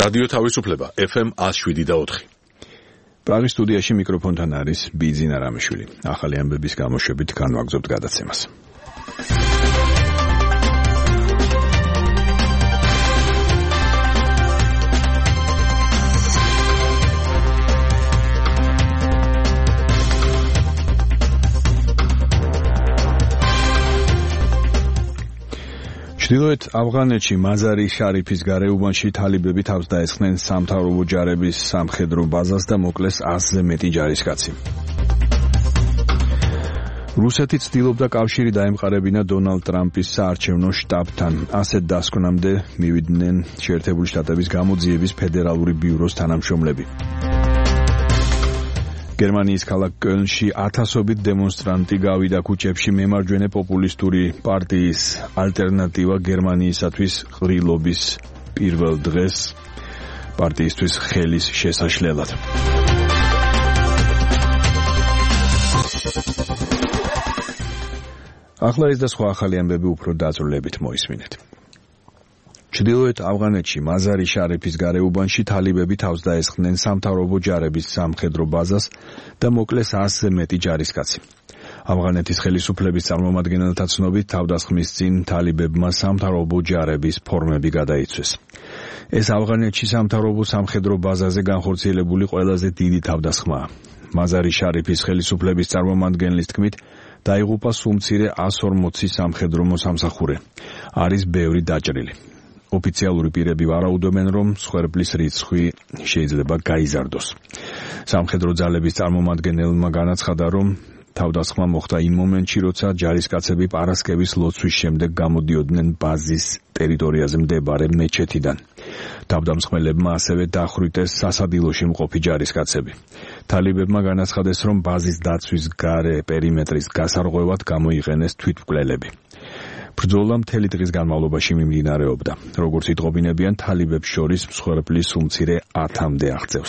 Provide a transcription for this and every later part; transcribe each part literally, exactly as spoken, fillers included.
რადიო თავისუფლება ეფ ემ one oh seven და four. პრაღის სტუდიაში მიკროფონთან არის ბიძინა რამიშვილი. ახალი ამბების გამოშვებით განვაგრძობთ გადაცემას. ჩრდილოეთ ავღანეთში მაზარი შარიფის გარეუბანში თალიბები თავს დაესხნენ სამთავრობო ჯარების სამხედრო ბაზას და მოკლეს ასზე მეტი ჯარისკაცი. რუსეთი ცდილობდა კავშირი დაემყარებინა დონალდ ტრამპის საარჩევნო შტაბთან. ასეთ დასკვნამდე მივიდნენ შეერთებული შტატების გამოძიების ფედერალური ბიუროს თანამშრომლები. გერმანიის ქალაქ კölnში ათასობით დემონსტრანტი გავიდა ქუჩებში მემარჯვენე პოპულისტური პარტიის ალტერნატივა გერმანიისათვის ყრილობის პირველ დღეს პარტიისთვის ხელის შესაშლელად. ახლა ეს და სხვა ახალი ამბები უფრო დაწვრილებით მოისმინეთ. ჩრდილოეთ ავღანეთში მაზარი შარიფის გარეუბანში თალიბები თავს დაესხნენ სამთავრობო ჯარების სამხედრო ბაზას და მოკლეს ასზე მეტი ჯარისკაცი. ავღანეთის ხელისუფლების წარმომადგენელთა ცნობით თავდასხმის წინ თალიბებმა სამთავრობო ჯარების ფორმები გადაიცვეს. ეს ავღანეთში სამთავრობო სამხედრო ბაზაზე განხორციელებული ყველაზე დიდი თავდასხმაა. მაზარი შარიფის ხელისუფლების წარმომადგენლის თქმით დაიღუპა სულ one forty სამხედრო მოსამსახურე. არის ბევრი დაჭრილი. ოფიციალური პირები ვარაუდობენ, რომ მსხვერპლის რიცხვი შეიძლება გაიზარდოს. სამხედრო ძალების წარმომადგენელმა განაცხადა, რომ თავდასხმა მოხდა იმ მომენტში, როცა ჯარისკაცები პარასკევის ლოცვის შემდეგ გამოდიოდნენ ბაზის ტერიტორიაზე მდებარე მეჩეთიდან. თავდამსხმელებმა ასევე დახვრიტეს სასადილოში მყოფი ჯარისკაცები. თალიბებმა განაცხადეს, რომ ბაზის დაცვის გარე პერიმეტრის გასარღვევად გამოიყენეს თვითმკვლელები. ბრძოლა მთელი დღის განმავლობაში მიმდინარეობდა. როგორც იტყობინებიან, თალიბებს შორის მსხვერპლის უმცირე ათამდე აღწევს.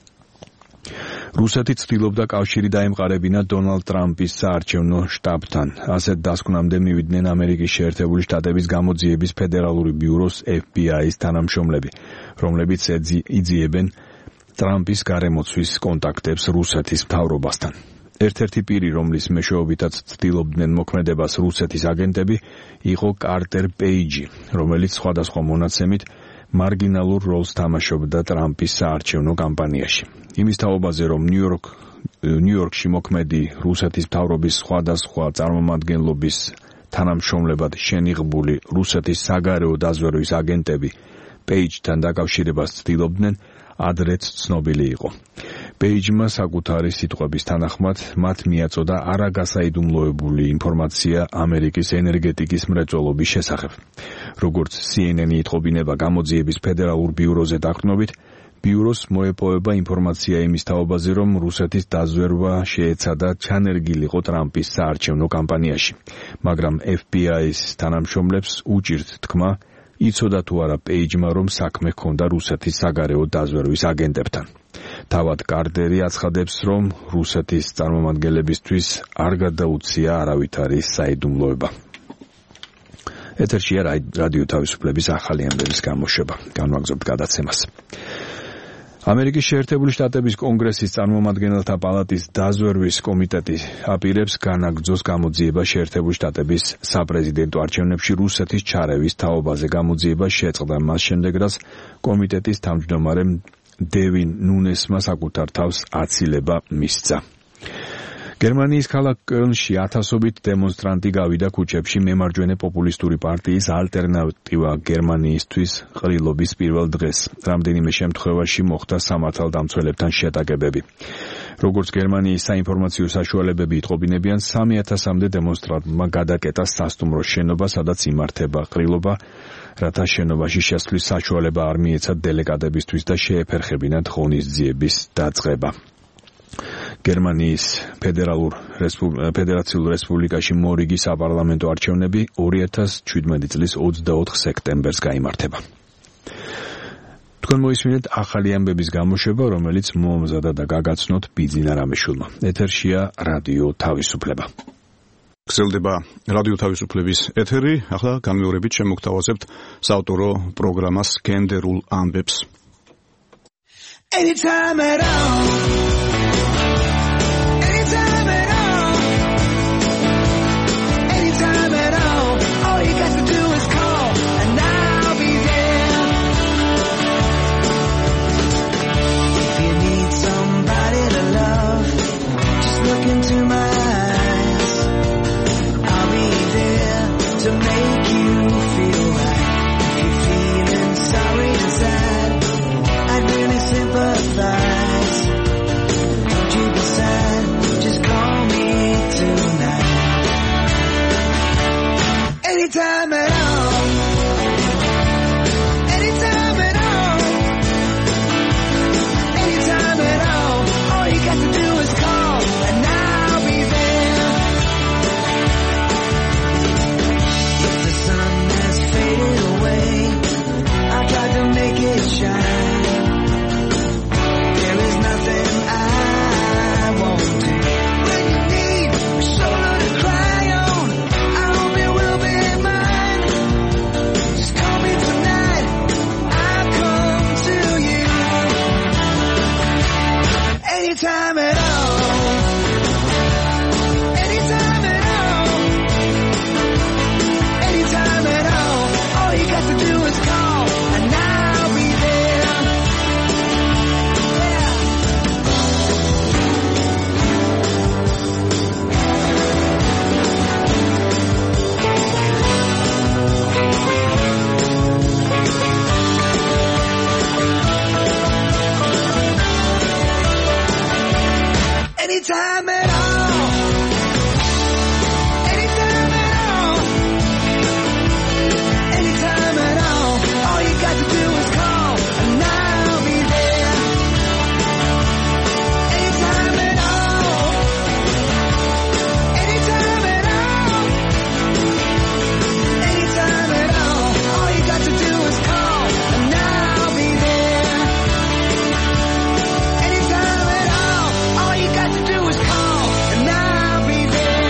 რუსეთი ცდილობდა კავშირი დაემყარებინა დონალდ ტრამპის საარჩევნო შტაბთან. ასეთ დასკვნამდე მივიდნენ ამერიკის შეერთებული შტატების გამოძიების ფედერალური ბიუროს ეფ ბი აის თანამშრომლები, რომლებიც იძიებენ ტრამპის გარემოცვის კონტაქტებს რუსეთის მთავრობასთან. ერთ-ერთი პირი, რომლის მეშვეობითაც ცდილობდნენ მოქმედებას რუსეთის აგენტები, იყო კარტერ პეიჯი, რომელიც სხვადასხვა მონაცემით მარგინალურ როლს თამაშობდა ტრამპის საარჩევნო კამპანიაში. იმის თაობაზე, რომ ნიუ-იორკ ნიუ-იორკში მოქმედი რუსეთის მთავრობის სხვადასხვა წარმომადგენლობის თანამშრომლებად შენიღბული რუსეთის საგარეო დაზვერვის აგენტები პეიჯთან დაკავშირებას ცდილობდნენ, ადრეც ცნობილი იყო. პეიჯმა საკუთარი სიტყვების თანახმად მათ მიაწოდა არაგასაიდუმლოებული ინფორმაცია ამერიკის ენერგეტიკის მრეწველობის შესახებ. როგორც სი ენ ენი იტყობინება გამოძიების ფედერალურ ბიუროზე დაყრდნობით, ბიუროს მოეპოვება ინფორმაცია იმის თაობაზე, რომ რუსეთის დაზვერვა შეეცადა ჩანერგილიყო ტრამპის საარჩევნო კამპანიაში, მაგრამ ეფ ბი აის თანამშრომლებს უჭირთ თქმა, იცოდა თუ არა პეიჯმა, რომ საქმე ჰქონდა რუსეთის საგარეო დაზვერვის აგენტებთან. თავად კარტერი აცხადებს, რომ რუსეთის წარმომადგენლებისთვის არ გადაუცია არავითარი საიდუმლოება. ეთერშია რადიო თავისუფლების ახალი ამბების გამოშვება. განვაგრძობთ გადაცემას. ამერიკის შეერთებული შტატების კონგრესის წარმომადგენელთა პალატის დაზვერვის კომიტეტი აპირებს განაგრძოს გამოძიება შეერთებული შტატების საპრეზიდენტო არჩევნებში რუსეთის ჩარევის თაობაზე. გამოძიება შეწყდა მას შემდეგ, რაც კომიტეტის თავმჯდომარემ დევინ ნუნესმა საკუთარ თავს აცილება მისცა. გერმანიის ქალაქ კölnში ათასობით დემონსტრანტი გავიდა ქუჩებში მემარჯვენე პოპულისტური პარტიის ალტერნატივა გერმანიისთვის ყრილობის პირველ დღეს. რამდენიმე შემთხვევაში მოხდა სამართალდამცველებთან შეტაკებები. როგორც გერმანიის საინფორმაციო საშუალებები იტყობინებიან, სამი ათასამდე დემონსტრანტმა გადაკეტა სასტუმრო შენობა, სადაც იმართება ყრილობა, რათა შენობაში შესვლის საშუალება არ მიეცათ დელეგატებისთვის და შეეფერხებინათ ღონისძიების დაწყება. გერმანიის ფედერალურ ფედერაციულ რესპუბლიკაში მორიგი საპარლამენტო არჩევნები ორი ათას შვიდმეტი წლის ოცდაოთხ სექტემბერს გაიმართება. თქვენ მოისმინეთ ახალი ამბების გამოშვება, რომელიც მომზადა და გაგაცნოთ ბიძინა რამიშვილმა. ეთერშია რადიო თავისუფლება. გრძელდება რადიო თავისუფლების ეთერი. ახლა განმეორებით შემოგთავაზებთ საავტორო პროგრამას გენდერულ ამბებს. Anytime at all. Anytime at all. Anytime at all. All you got to do is call and I'll be there. If you need somebody to love, just look into my eyes. I'll be there to make you feel right. If you're feeling sorry inside, I'd really sympathize. Don't you be sad, just call me tonight. Anytime at all. Anytime at all. Anytime at all. All you got to do is call and I'll be there. If the sun has faded away, I'll try to make it shine. There is nothing I won't do. When you need a shoulder to cry on, I hope it will be mine. Just call me tonight, I'll come to you. Anytime at all. Anytime at all. Anytime at all. All you got to do is call and I'll be there. Yeah. Anytime at all. Anytime at all. Anytime at all. All you got to do is call and I'll be there. Anytime at all. Anytime at all. Anytime at all. All you got to do is call and I'll be there. Anytime at all. All you got to do is call and I'll be there.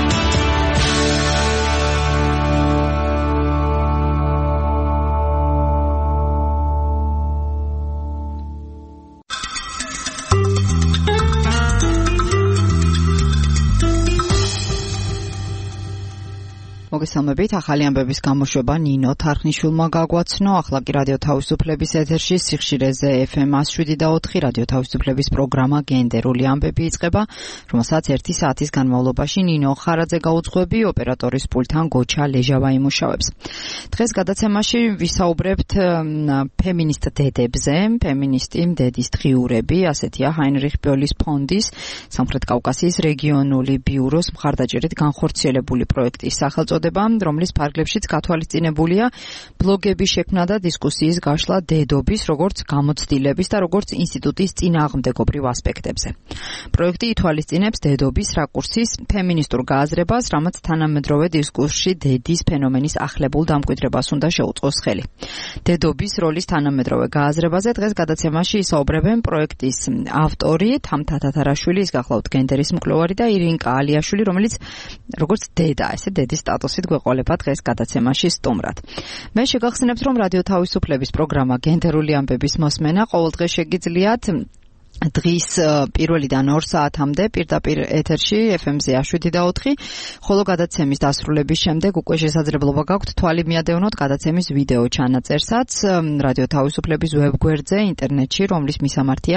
მოგესალმებით, ახალი ამბების გამოშვება ნინო თარხნიშვილმა გაგვაცნო. ახლა კი რადიო თავისუფლების ეთერში სიხშირეზე ეფ ემ one oh seven point four რადიო თავისუფლების პროგრამა გენდერული ამბები იწყება, რომელსაც ერთი საათის განმავლობაში ნინო ხარაძე გაუძღვები, ოპერატორის პულტთან გოჩა ლეჟავა იმუშავებს. დღეს გადაცემაში ვისაუბრებთ ფემინისტ დედებზე, ფემინისტი დედის დღიურები, ასეთია ჰაინრიხ ბოლის ფონდის სამხრეთ კავკასიის რეგიონული ბიუროს მხარდაჭერით განხორციელებული პროექტის სახელწოდება, რომლის ფარგლებშიც გათვალისწინებულია ბლოგების შექმნა და დისკუსიის გაშლა დედობის, როგორც გამოცდილების და როგორც ინსტიტუტის წინააღმდეგობრივ ასპექტებზე. პროექტი ითვალისწინებს დედობის რაკურსის ფემინისტურ გააზრებას, რამაც თანამედროვე დისკურსში დედის ფენომენის ახლებულ დამკვიდრებას უნდა შეუწყოს ხელი. დედობის როლის თანამედროვე გააზრებაზე დღეს გადაცემაში ისაუბრებენ პროექტის ავტორი თამთა თათარაშვილი, ის გახლავთ გენდერის მკვლევარი და ირინკა ალიაშვილი, რომელიც როგორც დედა, ესე დედის სტატუსით გვეყოლება დღეს გადაცემაში სტუმრად. მე შეგახსენებთ, რომ რადიო თავისუფლების პროგრამა გენდერული ამბების მოსმენა ყოველდღე შეგიძლიათ დღის პირველიდან ორ საათამდე პირდაპირ ეთერში ეფ ემ-ზე one oh seven point four, ხოლო გადაცემის დასრულების შემდეგ უკვე შესაძლებლობა გაქვთ თვალი მიადევნოთ გადაცემის ვიდეო ჩანაწერსაც რადიო თავისუფლების ვებგვერდზე ინტერნეტში, რომლის მისამართია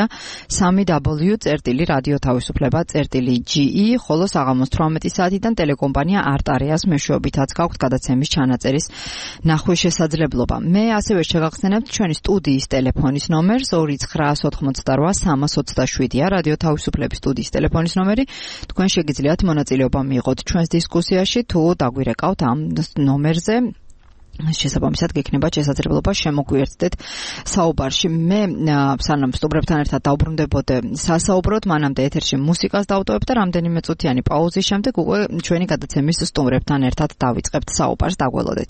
www წერტილი რადიო თავისუფლება წერტილი ჯი ი, ხოლო საღამოს თვრამეტი საათიდან ტელეკომპანია არტარეას მეშვეობითაც გაქვთ გადაცემის ჩანაწერის ნახვის შესაძლებლობა. მე ასევე შეგახსენებთ ჩვენი სტუდიის ტელეფონის ნომერს ორი ცხრა ოთხმოცდარვა სამას ოცდაშვიდია, რადიო თავისუფლების სტუდიის ტელეფონის ნომერი. თქვენ შეგიძლიათ მონაწილეობა მიიღოთ ჩვენს დისკუსიაში, თუ დაგვირეკავთ ამ ნომერზე. შესაბამისად გექნება შესაძლებლობა შემოგვიერთდეთ საუბარში. მე სანამ სტუმრებთან ერთად დავბრუნდებოდე სასაუბროდ, მანამდე ეთერში მუსიკას დავტოვებ და რამდენიმე წუთიანი პაუზის შემდეგ უკვე ჩვენი გადაცემის სტუმრებთან ერთად დავიწყებთ საუბარს. დაგველოდეთ.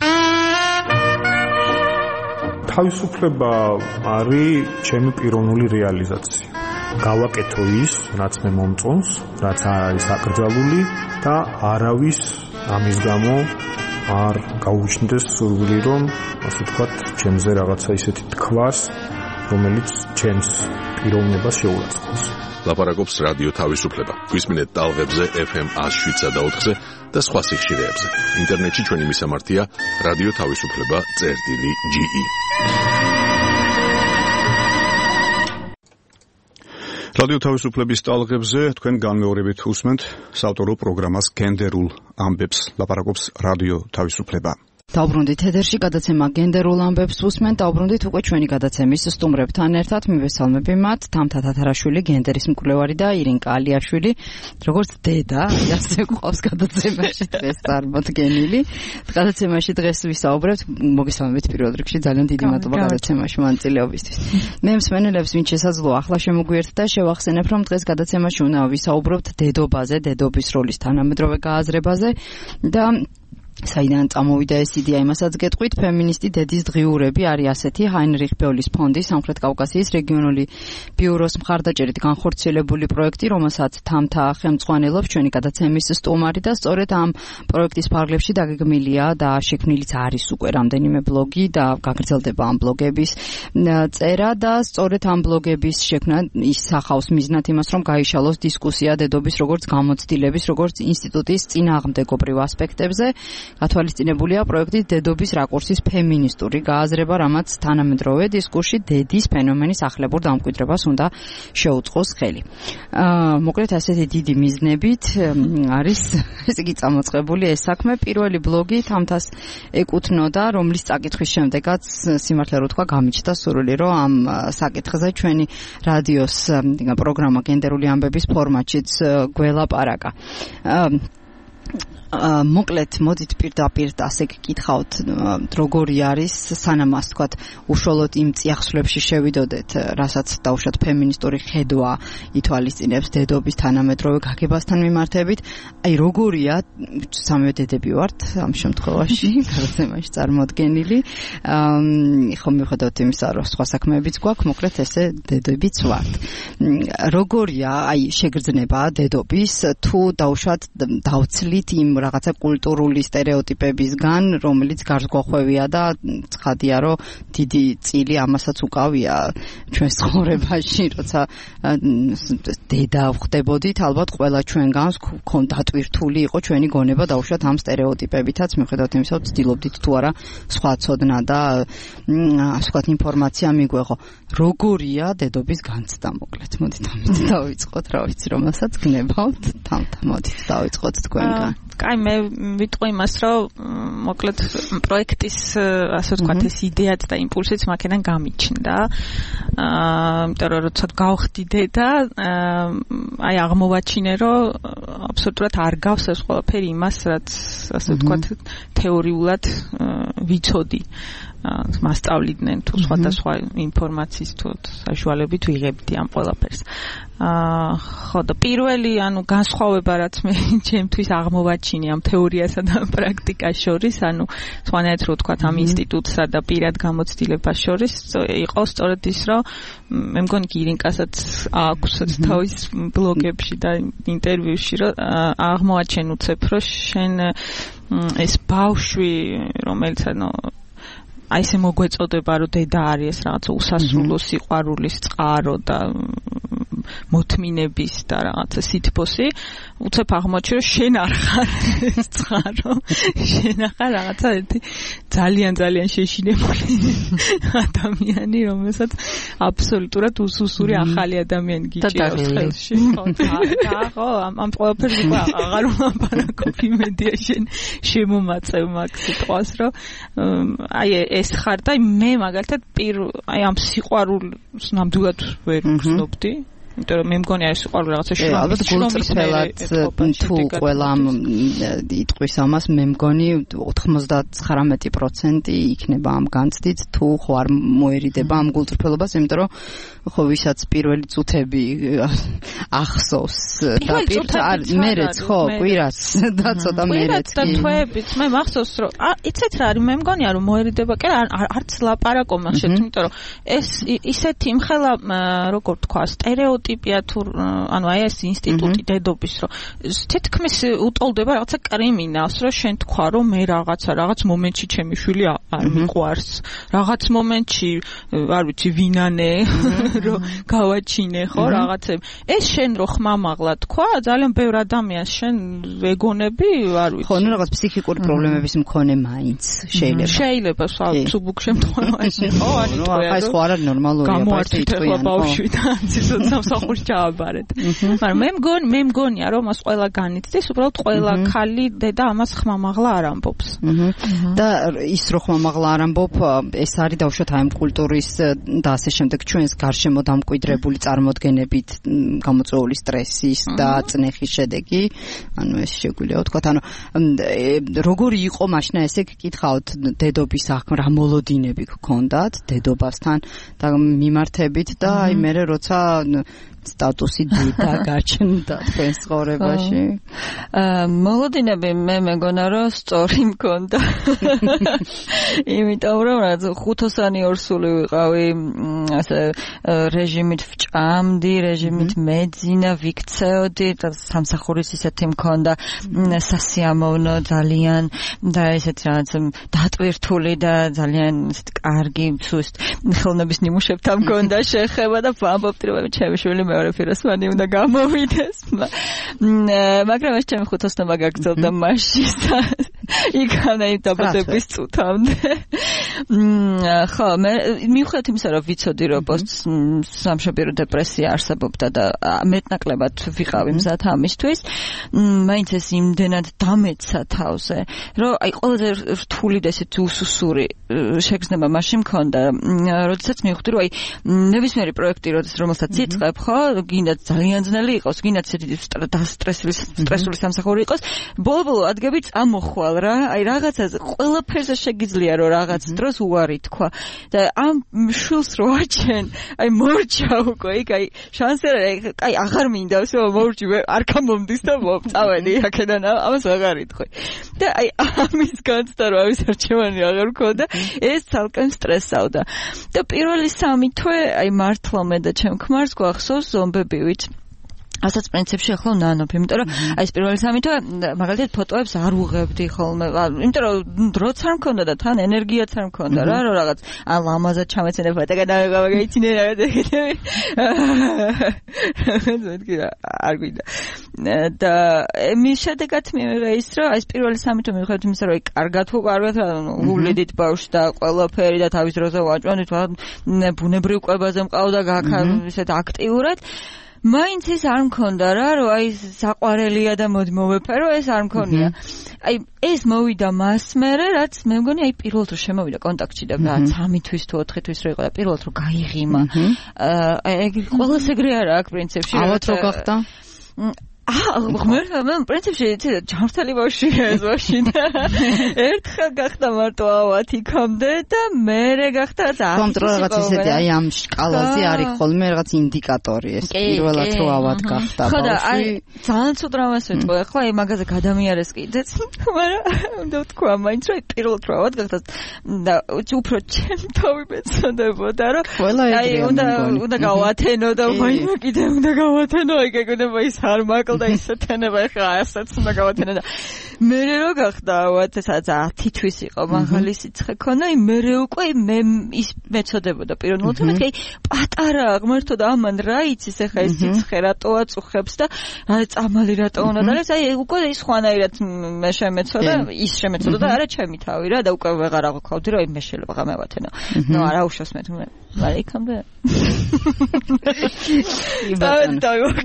თავისუფლება არის ჩემი პიროვნული რეალიზაცია. გავაკეთო ის, რაც მე მომწონს, რაც არ არის აკრძალული და არავის ამის გამო არ გაუჩნდეს სურვილი, რომ ასე ვთქვათ, ჩემზე რაღაცა ისეთი თქვას, რომელიც ჩემს პიროვნებას შეურაცხყოფს. ლაპარაკობს რადიო თავისუფლება. გვისმინეთ ტალღებზე ეფ ემ one oh seven point four-ზე და სხვა სიხშირეებზე. ინტერნეტში ჩვენი მისამართია რადიო თავისუფლება წერტილი ჯი ი. რადიო თავისუფლების ტალღებზე თქვენ განმეორებით უსმენთ საავტორო პროგრამას გენდერულ ამბებს. ლაპარაკობს რადიო თავისუფლება. დაუბრუნდით ეთერში გადაცემა გენდერულ ამბებს უსმენთ. დაუბრუნდით უკვე ჩვენი გადაცემის სტუმრებთან ერთად. მივესალმები მათ თამთა თათარაშვილი, გენდერის მკვლევარი და ირინკა ალიაშვილი, როგორც დედა, ასე ყავს გადაცემაში დღეს წარმოდგენილი. გადაცემაში დღეს ვისაუბრებთ, მოგესალმებით პირველ რიგში, ძალიან დიდი მადლობა გადაცემაში მონაწილეობისთვის. მე მსმენელებს ვინც შესაძლოა ახლა შემოგვიერთდა, შევახსენებ, რომ დღეს გადაცემაში უნდა ვისაუბრებთ დედობაზე, დედობის როლის თანამედროვე გააზრებაზე და საიდან წამოვიდა ეს იდეა, იმასაც გეტყვით. ფემინისტი დედის დღიურები არის ასეთი ჰაინრიხ ბეულის ფონდი, სამხრეთ კავკასიის რეგიონული ბიუროს მხარდაჭერით განხორციელებული პროექტი, რომელსაც თამთა ხელმძღვანელობს ჩვენი გადაცემის სტუმარი და სწორედ ამ პროექტის ფარგლებში დაგეგმილია და შექმნილიც არის უკვე რამდენიმე ბლოგი და გაგრძელდება ამ ბლოგების წერა და სწორედ ამ ბლოგების შექმნა ისახავს მიზნად იმას, რომ გაიშალოს დისკუსია დედობის როგორც გამოცდილების, როგორც ინსტიტუტის წინააღმდეგობრივ ასპექტებზე. გათვალისწინებულია პროექტის დედობის რაკურსის ფემინისტური გააზრება, რამაც თანამედროვე დისკურსში დედის ფენომენის ახლებურ დამკვიდრებას უნდა შეუწყოს ხელი. მოკლედ ასეთი დიდი მიზნებით არის ესე იგი წამოწყებული ეს საქმე. პირველი ბლოგი თამთას ეკუთვნოდა, რომლის წაკითხვის შემდეგაც სიმართლე რო თქვა გამიჩნდა სურვილი, რომ ამ საკითხზე ჩვენი რადიოს პროგრამა გენდერული ამბების ფორმატშიც გველაპარაკა. მოკლედ მოდით პირდაპირ ასე გკითხავთ, როგორი არის სანამ ასე ვთქვათ უშუალოდ იმ წიაღსვლებში შევიდოდეთ, რასაც დაუშვათ ფემინისტური ხედვა ითვალისწინებს დედობის თანამედროვე გაგებასთან მიმართებით. აი როგორია, სამივე დედები ვართ ამ შემთხვევაში გადაცემაში წარმოდგენილი. ხო მიუხედავად იმისა, რომ სხვა საქმეებიც გვაქვს, მოკლედ ესე დედებიც ვართ. როგორია აი შეგრძნება დედობის, თუ დაუშვათ დავცლით იმ რაღაცა კულტურული სტერეოტიპებისგან, რომელიც გარს გვახვევია და ცხადია, რომ დიდი წილი ამასაც უკავია ჩვენს ცხოვრებაში, როცა დედა ვხდებოდით, ალბათ ყველა ჩვენგანს დატვირთული იყო ჩვენი გონება დაუშვათ ამ სტერეოტიპებითაც, მიუხედავად იმისა, რომ ცდილობდით თუ არა სხვა ცოდნა და ასე ვთქვათ ინფორმაცია მიგვეღო. როგორია დედობის განცდა, მოკლედ მოდით ამით დავიწყოთ, რა ვიცი, რომელსაც გნებავთ, თამთა მოდით დავიწყოთ თქვენგან. კაი, მე ვიტყვი იმას, რომ მოკლედ პროექტის ასე ვთქვათ ეს იდეაც და იმპულსიც მაქედან გამიჩნდა. აა, იმიტომ რომ როცა გავხდი დედა, აი აღმოვაჩინე, რომ აბსოლუტურად არ გავს ეს ყველაფერი იმას, რაც ასე ვთქვათ თეორიულად ვიცოდი. მასწავლიდნენ თუ სხვადასხვა ინფორმაციის თუ საშუალებით ვიღებდი ამ ყველაფერს. აა ხო და პირველი ანუ განსხვავება რაც მე ჩემთვის აღმოვაჩინე ამ თეორიასა და პრაქტიკას შორის, ანუ სხვანაირად რო ვთქვათ ამ ინსტიტუტსა და პირად გამოცდილებას შორის იყო სწორედ ის, რომ მე მგონი ირინკასაც აქვს თავის ბლოგებში და ინტერვიუში, რომ აღმოვაჩენ უცებ, რომ შენ ეს ბავშვი, რომელიც ანუ აი ესე მოგვეწოდება, რომ დედა არის რაღაც უსასრულო სიყვარულის წყარო და მოთმინების და რაღაცა სითბოსი, უცებ აღმოჩნდა, რომ შენ არ ხარ ეს წყარო, შენ ახლა რაღაცა ერთი ძალიან ძალიან შეშინებული ადამიანი, რომელსაც აბსოლუტურად უსუსური ახალი ადამიანი გიჭირავს ხელში. და ხო, ამ ყველაფერს უკვე აღარ ვლაპარაკობ, იმედია შენ შემომაწევ მაგ სიტყვას, რომ აი ეს ხარ და მე მაგალითად აი ამ სიყვარულს ნამდვილად ვერ გრძნობდი. იმიტომ რომ მე მგონი არის სიყვარული რაღაცა შრომის ალბათ გულწრფელად თუ ყველა იტყვის ამას, მე მგონი ოცდათვრამეტი პროცენტი იქნება ამ განცდით, თუ ხო არ მოერიდება ამ გულწრფელობას, იმიტომ რომ ხო ვისაც პირველი წუთები ახსოვს და პირდაპირ მერეც ხო კვირას და ცოტა მერეც და თვეებიც მე მახსოვს რომ იცით რა არის, მე მგონია რომ მოერიდება კი არც ლაპარაკო მაშინ, იმიტომ რომ ეს ისეთი იმხელა როგორ თქვა სტერეოტიპი სტერეოტიპია თუ ანუ აი ეს ინსტიტუტი დედობის რომ თითქმის უტოლდება რაღაცა კრიმინალს რომ შენ თქვა რომ მე რაღაცა რაღაც მომენტში ჩემი შვილი არ მიყვარს რაღაც მომენტში არ ვიცი ვინანე რომ გავაჩინე ხო რაღაცე ეს შენ რო ხმამაღლა თქვა ძალიან ბევრ ადამიანს შენ ვეგონები არ ვიცი ხო ნუ რაღაც ფსიქიკური პრობლემების მქონე მაინც შეიძლება შეიძლება სუბუქ შემთხვევაში ხო ანუ ახლა ეს ხო არ არის ნორმალურია გამოართვით ბავშვი და ციცოც სამსახურში ჩააბარეთ მაგრამ მე მგონი მე მგონია რომ მას ყველა განიცდის უბრალოდ ყველა ქალი დედა ამას ხმამაღლა არ ამბობს და ის რო ხმამაღლა არ ამბობ ეს არის დავუშვათ აი ამ კულტურის და ასე შემდეგ ჩვენს გარშემო დამკვიდრებული წარმოდგენებით გამოწვეული სტრესის და წნეხის შედეგი ანუ ეს შეგვიძლია ვთქვათ ანუ როგორი იყო მაშინ ესე გკითხავთ დედობის საქმე რა მოლოდინები გქონდათ დედობასთან და მიმართებით და აი მე როცა სტატუსი დედა გაჩნდა თქვენს ცხოვრებაში აა მოლოდინები მე მეგონა რომ სწორი მქონდა იმიტომ რომ რაც ხუთოსანი ორსული ვიყავი ასე რეჟიმით ვჭამდი რეჟიმით მეძინა ვიქცეოდი და სამსახურის ისეთი მქონდა სასიამოვნო ძალიან და ესეთ რაღაც დატვირთული და ძალიან ესეთ კარგი სუსტ ხელნების ნიმუშებთან მქონდა შეხება და ვამბობდი რომ ჩემი შვილი მეორე ფიროსმანი უნდა გამოვიდეს მაგრამ ეს ჩემი ხუთოსნობა გაგრძელდა მასში იქანა იმ დაბადების წუთამდე ხო მე მიუხედავად იმისა რომ ვიცოდი რომ პოსტ სამშობიარო დეპრესია არსებობდა და მეტნაკლებად ვიყავი მზად ამისთვის მაინც ეს იმდენად დამეცა თავზე რომ აი ყველაზე რთული და ესეთი უსუსური შეგრძნება მაშინ მქონდა როდესაც მივხვდი რომ აი ნებისმიერი პროექტი როდესაც რომელსაც იწყებ ხო გინდა ძალიან ძნელი იყოს გინდა ესეთი დასტრესული სტრესული სამსახური იყოს ბოლო-ბოლო ადგები წამოხვალ რა აი რაღაცაზე ყველაფერზე შეგიძლია რომ რაღაც დროს უარი თქვა და ამ შულს რო აჩენ აი მორჩა უკვე იქ აი შანსი აი აღარ მინდავს რომ მორჩი არ გამომდის და წავედი აქედან ამას აღარ იტყვი და აი ამის განცდა რომ ამის არჩევანი აღარ მქონდა ეს ცალკე სტრესავდა და პირველი სამი თვე აი მართლა მე და ჩემ ქმარს გვახსოვს ზომბებივით ასაც პრინციპში ახლა ნანობ, იმიტომ რომ აი ეს პირველი სამი თვე მაგალითად ფოტოებს არ უღებდი ხოლმე, იმიტომ რომ დროც არ მქონდა და თან ენერგიაც არ მქონდა რა, რომ რაღაც ან ლამაზად ჩამეცენე ფოტო და გავაგეიცინე რაღაცა. მეთქი რა, არ გვიდა. და მის შედეგად მივიღე ის, რომ აი ეს პირველი სამი თვე მივიღეთ იმისა, რომ აი კარგად ხო კარგად რა, გულიდით ბავშვი და ყველაფერი და თავის დროზე ვაჭვანით, ბუნებრივ კვებაზე მყავდა გაქა ისეთ აქტიურად. მაინც ეს არ მქონდა რა, რომ აი საყვარელია და მოდი მოვეფერო, ეს არ მქონია. აი ეს მოვიდა მას მერე, რაც მე მგონი აი პირველად რომ შემოვიდა კონტაქტში და რა სამი თვის თუ ოთხი თვის რო იყო და პირველად რომ გაიღიმა. აი ყველას ეგრე არა აქ პრინციპში. ალბათ რო გახდა. აა, მე პრინციპში ჯანმრთელი ბავშვია ეს ბავშვი და ერთხელ გახდა მარტო ავად იქამდე და მერე გახდა ძალიან კონტროლ რაღაც ისეთი აი ამ შკალაზე არის ხოლმე რაღაც ინდიკატორი ეს პირველად რო ავად გახდა ბავშვი. ხო და აი ძალიან ცუდ რამას ვიტყვი ახლა აი მაგაზე გადამიარეს კიდეც, მაგრამ უნდა ვთქვა მაინც რომ პირველად რო ავად გახდა და უფრო ჩემ თავი მეცოდებოდა რომ აი უნდა უნდა გავათენო და მაინც კიდე უნდა გავათენო ეგ ეგნება ის არ მაკლ და ისე თენება ხა ასაც უნდა გავათენე და მე რო გახდა ვათ სადაც ათი თვის იყო მაღალი სიცხე ქონა იმ მე უკვე მე ის მეწოდებოდა პირველად მეთქი პატარა ღმერთო და ამან რა იცის ახლა ეს სიცხე რატო აწუხებს და რა წამალი რატო უნდა და ეს აი უკვე ის ხვანაირად მე შემეწოდა ის შემეწოდა და არა ჩემი თავი რა და უკვე ვეღარ აღვქავდი რომ მე შეიძლება გამევათენო ნუ არა უშავს მე თუმე ვარ იქამდე იბანა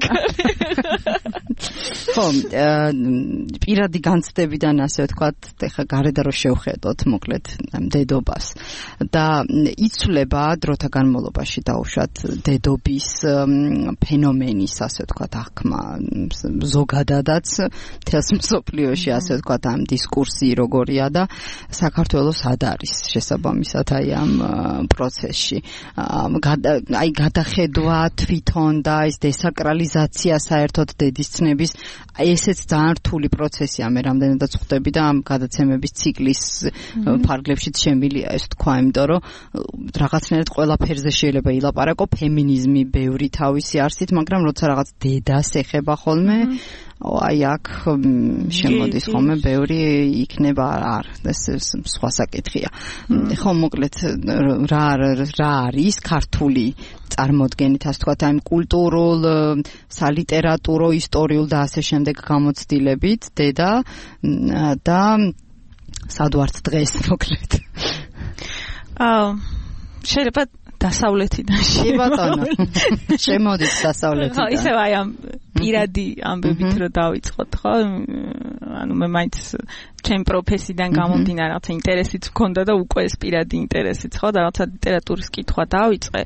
ხო, პირადი განცდებიდან ასე ვთქვათ, ეხა გარედან რო შევხედოთ, მოკლედ, დედობას და იცვლება დროთა განმავლობაში დაუშვათ დედობის ფენომენის, ასე ვთქვათ, აღქმა ზოგადადაც მთელს მსოფლიოში, ასე ვთქვათ, ამ დისკურსი როგორია და საქართველოს ად არის შესაბამისად აი ამ პროცესში. აი გადახედვა თვითონ და ეს დესაკრალიზაცია საერთოდ დედის ცნების ესეც ძალიან რთული პროცესია მე რამდენადაც ხვდები და ამ გადაცემების ციკლის ფარგლებშიც შემილია ეს თქვა იმიტომ რომ რაღაცნაირად ყველაფერზე შეიძლება ილაპარაკო ფემინიზმი ბევრი თავისი არსით მაგრამ როცა რაღაც დედას ეხება ხოლმე აი აქ შემოდის ხოლმე ბევრი იქნება არ ეს სხვა საკითხია ხო მოკლედ რა რა არის ქართული წარმოდგენით ასე თქვა აი კულტურულ სალიტერატურო ისტორიულ და ასე შემდეგ გამოცდილებით დედა და სადვართ დღეს მოკლედ აა შეიძლება დასავლეთიდან შევატანო შემოდით დასავლეთიდან ხო ისე აი ამ პირადი ამბებით რომ დავიწყოთ ხო ანუ მე მაინც ჩემ პროფესიიდან გამომდინარე რაღაცა ინტერესიც მქონდა და უკვე ეს პირადი ინტერესიც ხო და რაღაცა ლიტერატურის კითხვა დავიწყე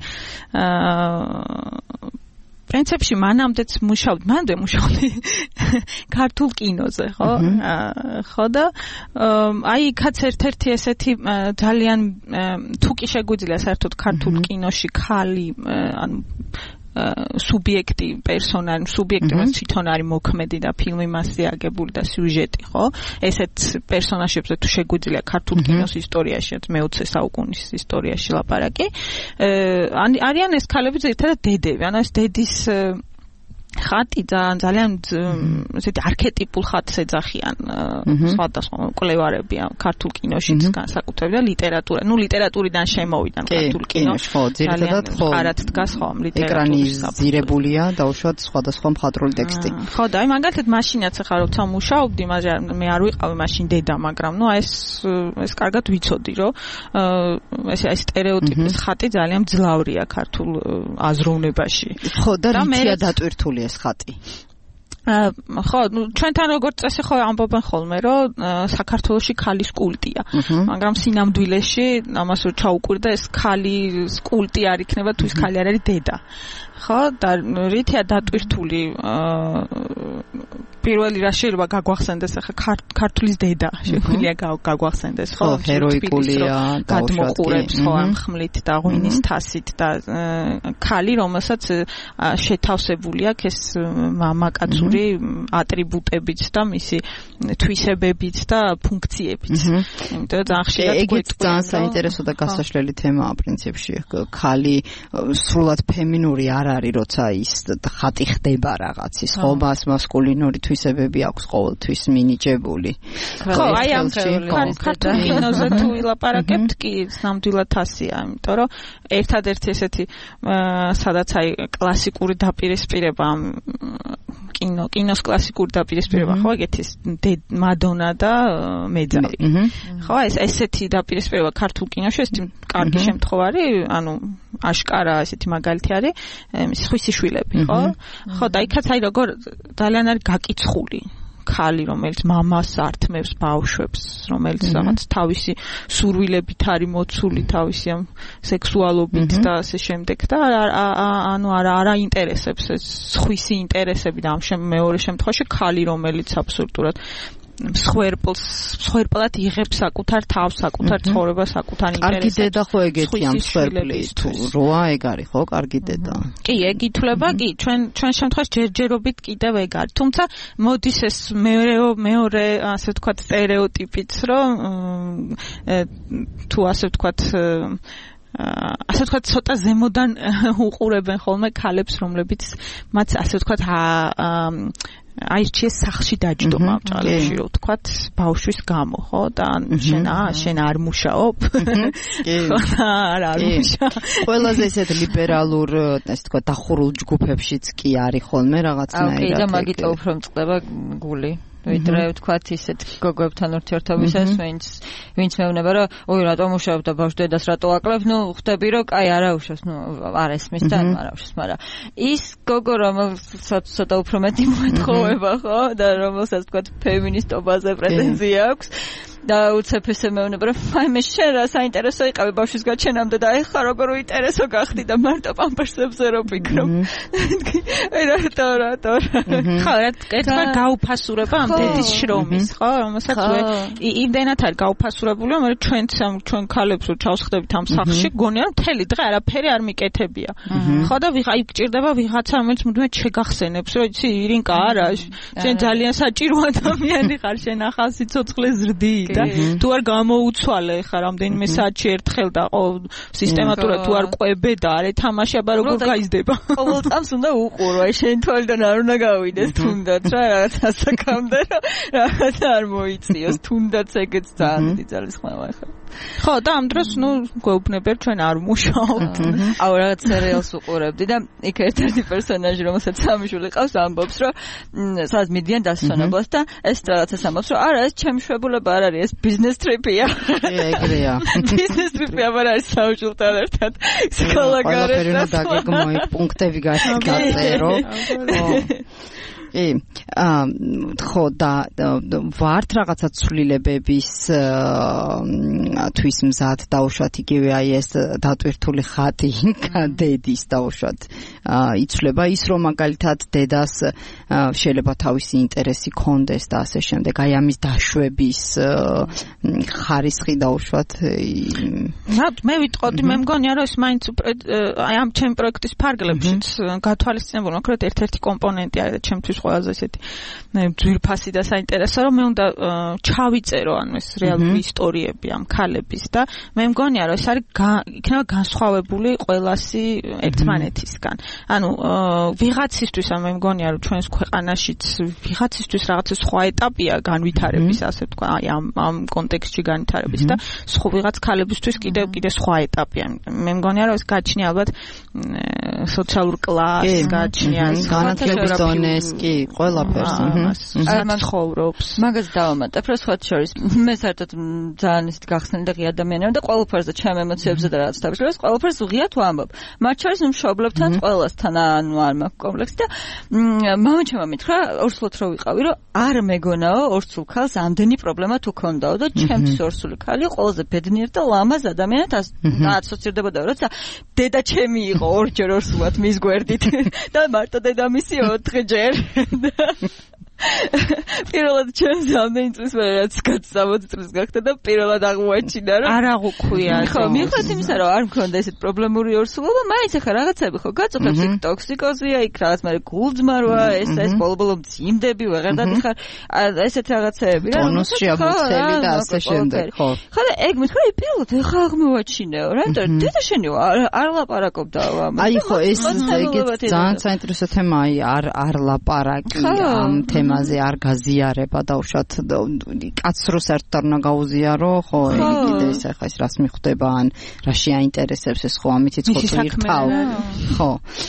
აა პრინციპში მანამდეც მუშაობდი, მანამდე მუშაობდი ქართულ კინოზე, ხო? ხო და აი იქაც ერთ-ერთი ესეთი ძალიან თუ კი შეგვიძლია საერთოდ ქართულ კინოში ხალი ანუ სუბიექტი პერსონალი სუბიექტი რაც თვითონ არის მოქმედი და ფილმი მასზე აგებული და სიუჟეტი ხო ესეთ პერსონაჟებზე თუ შეგვიძლია ქართულ კინოს ისტორიაში მეოცე საუკუნის ისტორიაში ლაპარაკი არიან ეს ქალები ზოგადად დედები ანუ ეს დედის ხატი ძალიან ძალიან ესეთი არქეტიპულ ხატს ეძახიან სხვადასხვა კვლევარები ქართულ კინოში განსაკუთრებით და ლიტერატურა ნუ ლიტერატურიდან შემოვიდან ქართულ კინოში ხო ძირითადად ხო ხარად დგას ხო ეკრანიზირებულია დაუშვათ სხვადასხვა მხატვრული ტექსტი ხო და აი მაგალითად მაშინაც ახლა როცა მუშაობდი მე არ ვიყავი მაშინ დედა მაგრამ ნუ ეს ეს კარგად ვიცოდი რომ ეს აი სტერეოტიპის ხატი ძალიან ძლავრია ქართულ აზროვნებაში ხო და რითია დატვირთული ეს ხატი. ხო, ნუ ჩვენთან როგორც წესი ხო ამბობენ ხოლმე, რომ საქართველოში ქალის კულტია. მაგრამ სინამდვილეში ამას რო ჩაუკვირდა ეს ქალის კულტი არ იქნება თუ ის ქალი არ არის დედა. ხო, და რითია დატვირთული პირველი რა შეიძლება გაგვახსენდეს ახლა ქართლის დედა შეგვიძლია გაგვახსენდეს ხო ჰეროიკულია გადმოყურებს ხო ამ ხმლით და ღვინის თასით და ქალი რომელსაც შეთავსებული აქვს ეს მამაკაცური ატრიბუტებით და მისი თვისებებით და ფუნქციებით იმიტომ რომ ძალიან ხშირად ეგეც ძალიან საინტერესო და გასაშლელი თემაა პრინციპში ქალი სრულად ფემინური არ არის როცა ის ხატი ხდება რაღაცის ხო მას მასკულინური თვისებები აქვს ყოველთვის მინიჭებული. ხო, აი ამ ქართულ კინოზე თუ ვილაპარაკებთ კი ნამდვილად ასია, იმიტომ რომ ერთადერთი ესეთი სადაც აი კლასიკური დაპირისპირება ამ კინო კინოს კლასიკური დაპირისპირება ხო ეგეთის მადონა და მეძავი. ხო ეს ესეთი დაპირისპირება ქართულ კინოში ეს კარგი შემთხვევა არის, ანუ აშკარა ესეთი მაგალითი არის მისი ხვისი შვილები, ხო? ხო და იქაც აი როგორ ძალიან არის გაკიცხული ქალი რომელიც მამას ართმევს ბავშვებს რომელიც რაღაც თავისი სურვილებით არის მოცული თავისი ამ სექსუალობით და ასე შემდეგ და ანუ არა არა ინტერესებს ეს ხვისი ინტერესები და ამ მეორე შემთხვევაში ქალი რომელიც აბსოლუტურად მსხვერპლს მსხვერპლად იღებს საკუთარ თავს, საკუთარ ცხოვრებას, საკუთარ ინტერესებს. კარგი დედა ხო ეგეთი ამ მსხვერპლი თუ როა ეგ არის ხო კარგი დედა. კი, ეგ ითვლება, კი, ჩვენ ჩვენ შემთხვევაში ჯერჯერობით კიდევ ეგ არის. თუმცა მოდის ეს მეორე მეორე ასე ვთქვათ სტერეოტიპიც, რომ თუ ასე ვთქვათ ასე ვთქვათ ცოტა ზემოდან უყურებენ ხოლმე ქალებს, რომლებიც მათ ასე ვთქვათ აირჩიეს სახლში დაჯდომა ჭალებში რო ვთქვათ ბავშვის გამო ხო და შენ აა შენ არ მუშაობ კი არ არ მუშაობ ყველაზე ესეთ ლიბერალურ ასე ვთქვათ დახურულ ჯგუფებშიც კი არის ხოლმე რაღაცნაირად კი და მაგიტო უფრო მწყდება გული ვიდრე ვთქვათ ისეთ გოგოებთან ურთიერთობისას ვინც ვინც მეუბნება რომ ой რატომ მუშაობ და ბავშვ დედას რატო აკლებ ნუ ხვდები რომ კაი არა უშავს ნუ არ ესმის და არა უშავს მაგრამ ის გოგო რომელსაც ცოტა უფრო მეტი მოეთხოვება ხო და რომელსაც ვთქვათ ფემინისტობაზე პრეტენზია აქვს და უცებ ესე მეუბნება რომ აი მე შენ რა საინტერესო იყავი ბავშვის გაჩენამდე და ეხლა როგორ უინტერესო გახდი და მარტო პამპერსებზე რო ფიქრობ აი რატო რატო ხო რა ერთმა გაუფასურება ამ დედის შრომის ხო რომელსაც იმდენად არის გაუფასურებული რომ ჩვენ ჩვენ ქალებს რო ჩავსხდებით ამ სახლში გონია რომ მთელი დღე არაფერი არ მიკეთებია ხო და ვიღა იქ ჭირდება ვიღაცა რომელიც მუდმივად შეგახსენებს რომ იცი ირინკა არა შენ ძალიან საჭირო ადამიანი ხარ შენ ახალ სიცოცხლე ზრდი და თუ არ გამოუცვალე ხა რამდენიმე საათში ერთხელ და ყო სისტემატურად თუ არ ყვებე და არ ეთამაშე აბა როგორ გაიზდება ყოველ წამს უნდა უყურო აი შენ თვალიდან არ უნდა გავიდეს თუნდაც რა რაღაც ასაკამდე რაღაც არ მოიწიოს თუნდაც ეგეც ძალიან ძალის ხმავა ხა ხო და ამ დროს ნუ გვეუბნებიან ჩვენ არ მუშაობთ აუ რაღაც სერიალს უყურებდი და იქ ერთ-ერთი პერსონაჟი რომელსაც სამი შვილი ყავს ამბობს რომ სადაც მიდიან დასვენებლად და ეს რაღაცას ამბობს რომ არა ეს ჩემი შვებულება არ არის ეს ბიზნეს ტრიპია ეგრეა ბიზნეს ტრიპია მაგრამ არის სამშვილთან ერთად სკოლაგარეთ და დაგეგმოი პუნქტები გაწერო კი ხო და ვართ რაღაცა ცვლილებების თვის მზად დაუშვათ იგივე აი ეს დატვირთული ხატი დედის დაუშვათ იცვლება ის რომ მაგალითად დედას შეიძლება თავისი ინტერესი კონდეს და ასე შემდეგ აი ამის დაშვების ხარისხი დაუშვათ მე ვიტყოდი მე მგონია რომ ეს მაინც აი ამ ჩემ პროექტის ფარგლებშიც გათვალისწინებული მაგრამ ერთ-ერთი კომპონენტი არის ჩემთვის ყველაზე ესეთი ძვირფასი და საინტერესო რომ მე უნდა ჩავიწერო ანუ ეს რეალური ისტორიები ამ ქალების და მე მგონია რომ ეს არის იქნება განსხვავებული ყველასი ერთმანეთისგან ანუ ვიღაცისთვის მე მგონია რომ ჩვენს ქვეყანაშიც ვიღაცისთვის რაღაცა სხვა ეტაპია განვითარების ასე თქვა აი ამ ამ კონტექსტში განვითარების და სხვა ვიღაც ქალებისთვის კიდევ კიდევ სხვა ეტაპია მე მგონია რომ ეს გაჩნია ალბათ სოციალურ კლასს გაჩნია განათლების ზონეს კი ყველაფერს ამას ხოვრობს მაგას დავამატებ რომ სხვა შორის მე საერთოდ ძალიან ისეთ გახსნილი და ღია ადამიანია და ყველაფერზე ჩემ ემოციებზე და რაღაც თავის ყველაფერს ღიათ ვამბობ მათ შორის მშობლებთან ყველასთან ანუ არ მაქვს კომპლექსი და მამაჩემმა მითხრა ორსულად რო ვიყავი რომ არ მეგონაო ორსულ ქალს ამდენი პრობლემა თუ ქონდაო და ჩემთვის ორსული ქალი ყველაზე ბედნიერ და ლამაზ ადამიანად ასოცირდებოდა როცა დედა ჩემი იყო ორჯერ ორსულად მის გვერდით და მარტო დედამისი ოთხჯერ პირველად ჩემს ამდენი წლის მერე რაც გასამოც წლის გახდა და პირველად აღმოაჩინა რომ არ აღვქვია ხო მიუხედავად იმისა რომ არ მქონდა ესეთ პრობლემური ორსულობა მაინც ახლა რაღაცები ხო გაწუხებს იქ ტოქსიკოზია იქ რაღაც მერე გულძმარვა ეს ეს ბოლო-ბოლო მძიმდები ვეღარ დადიხარ ესეთ რაღაცები რა ტონუსში აბუცელი და ასე შემდეგ ხო ხო და ეგ მითხრა პირველად ახლა აღმოაჩინეო რა იმიტომ დედა შენი არ ლაპარაკობდა ამ აი ხო ეს ეგეც ძალიან საინტერესო თემა აი არ არ ლაპარაკი ამ თემაზე არ გაზიარება დაუშვათ კაცს რო საერთოდ არ უნდა გაუზიარო ხო იგი კიდე ის ახლა ის რას მიხვდება ან რაში აინტერესებს ეს ხო ამით იცხოვრი რთავ ხო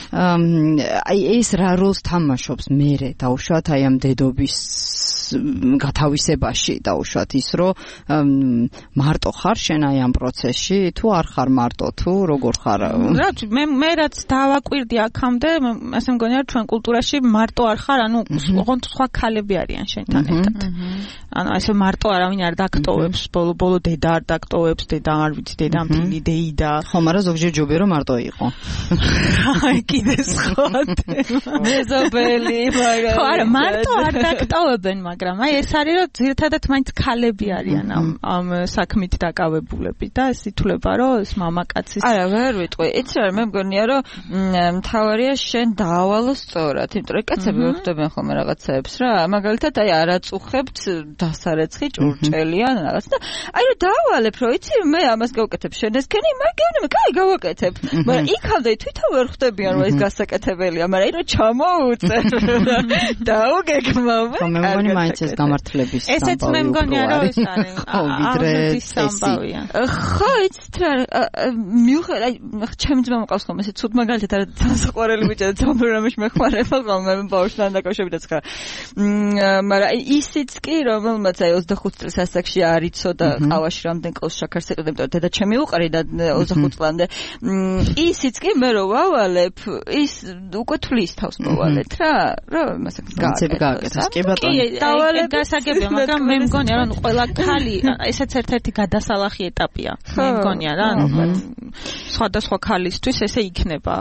აი ეს რა როლს თამაშობს მერე დაუშვათ აი ამ დედობის გათავისებაში დაუშვათ ის რომ მარტო ხარ შენ აი ამ პროცესში თუ არ ხარ მარტო თუ როგორ ხარ რა მე მე რაც დავაკვირდი აქამდე ასე მგონია რომ ჩვენ კულტურაში მარტო არ ხარ ანუ ოღონდ სხვა ქალები არიან შენთან ერთად ანუ ესე მარტო არავინ არ დაგტოვებს ბოლო-ბოლო დედა არ დაგტოვებს დედა არ ვიცი დედა მთილი დეიდა ხო მაგრამ ზოგჯერ ჯობია რომ მარტო იყო აი კიდე სხვა თემა მეზობელი მაგრამ ხო არა მარტო არ დაგტოვებენ მაგრამ აი ეს არის რომ ძირითადად მაინც ქალები არიან ამ ამ საქმით დაკავებულები და ეს ითვლება რომ ეს მამაკაცის არა ვერ ვიტყვი იცი რა მე მგონია რომ მთავარია შენ დაავალო სწორად იმიტომ რომ კაცები ვერ ხვდებიან ხოლმე რაღაცებს რა მაგალითად აი არაწუხებთ დასარეცხი ჭურჭელიან რაღაც და აი რომ დაავალებ რომ იცი მე ამას გავკეთებ შენ ესქენი მაგენი მე კაი გავაკეთებ მაგრამ იქამდე თვითონ ვერ ხვდებიან რომ ეს გასაკეთებელია მაგრამ აი რომ ჩამოუწერ დაუგეგმავ ხო მე მგონი მაინც ეს გამართლების სამბავი ესეც მე მგონია რომ ეს არის ხო ვიდრე სამბავია ხო იცით რა მიუხედავად აი ჩემი ძმა მყავს ხოლმე ესე ცუდ მაგალითად არა დასაყვარელი ბიჭი და ძალიან პროგრამაში მეხმარება ხოლმე ბავშვთან დაკავშირებით ხარ მაგრამ ისიც კი რომელმაც აი ოცდახუთ წლის ასაკში არ იცოდა ყავაში რამდენ კოლს შაქარს ეყიდა იმიტომ დედა ჩემი უყარი და ოცდახუთ წლამდე ისიც კი მე რო ვავალებ ის უკვე თვლის თავს მოვალეთ რა რა მასაკს გააკეთეს კი ბატონო და აი გასაგებია, მაგრამ მე მგონია რომ ყველა ქალი ესეც ერთ-ერთი გადასალახი ეტაპია. მე მგონია რა, სხვადასხვა ქალისთვის ესე იქნება.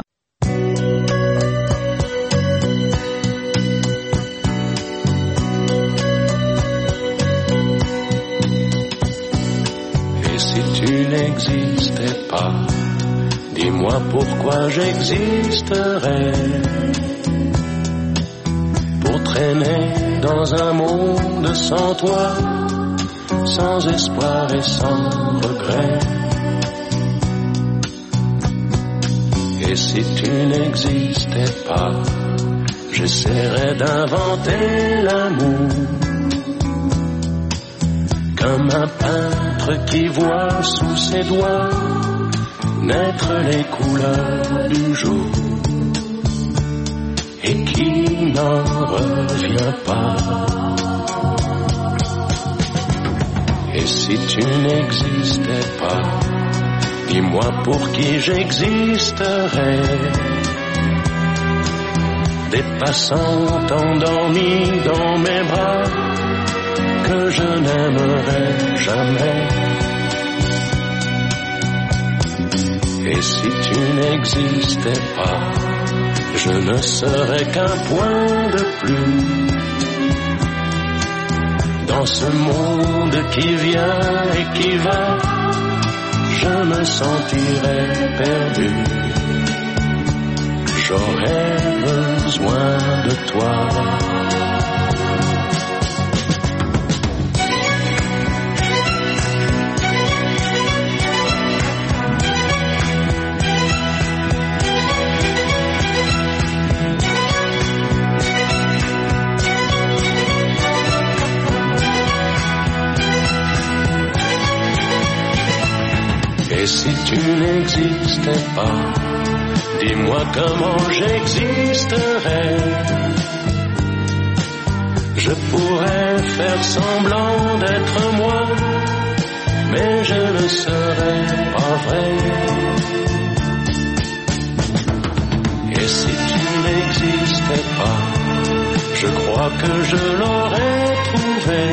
Tu n'existais pas, dis-moi pourquoi j'existerais. Pour traîner dans un monde sans toi, sans espoir et sans regret. Et si tu n'existais pas, j'essaierais d'inventer l'amour. Comme un peintre qui voit sous ses doigts naître les couleurs du jour et qui n'en revient pas. Et si tu n'existais pas, dis-moi pour qui j'existerais. Des passants endormis dans mes bras que je n'aimerai jamais. Et si tu n'existais pas, je ne serais qu'un point de plus dans ce monde qui vient et qui va. Je me sentirais perdu. J'aurais besoin de toi. Et si tu n'existais pas, dis-moi comment j'existerais. Je pourrais faire semblant d'être moi, mais je ne serais pas vrai. Et si tu n'existais pas, je crois que je l'aurais trouvé.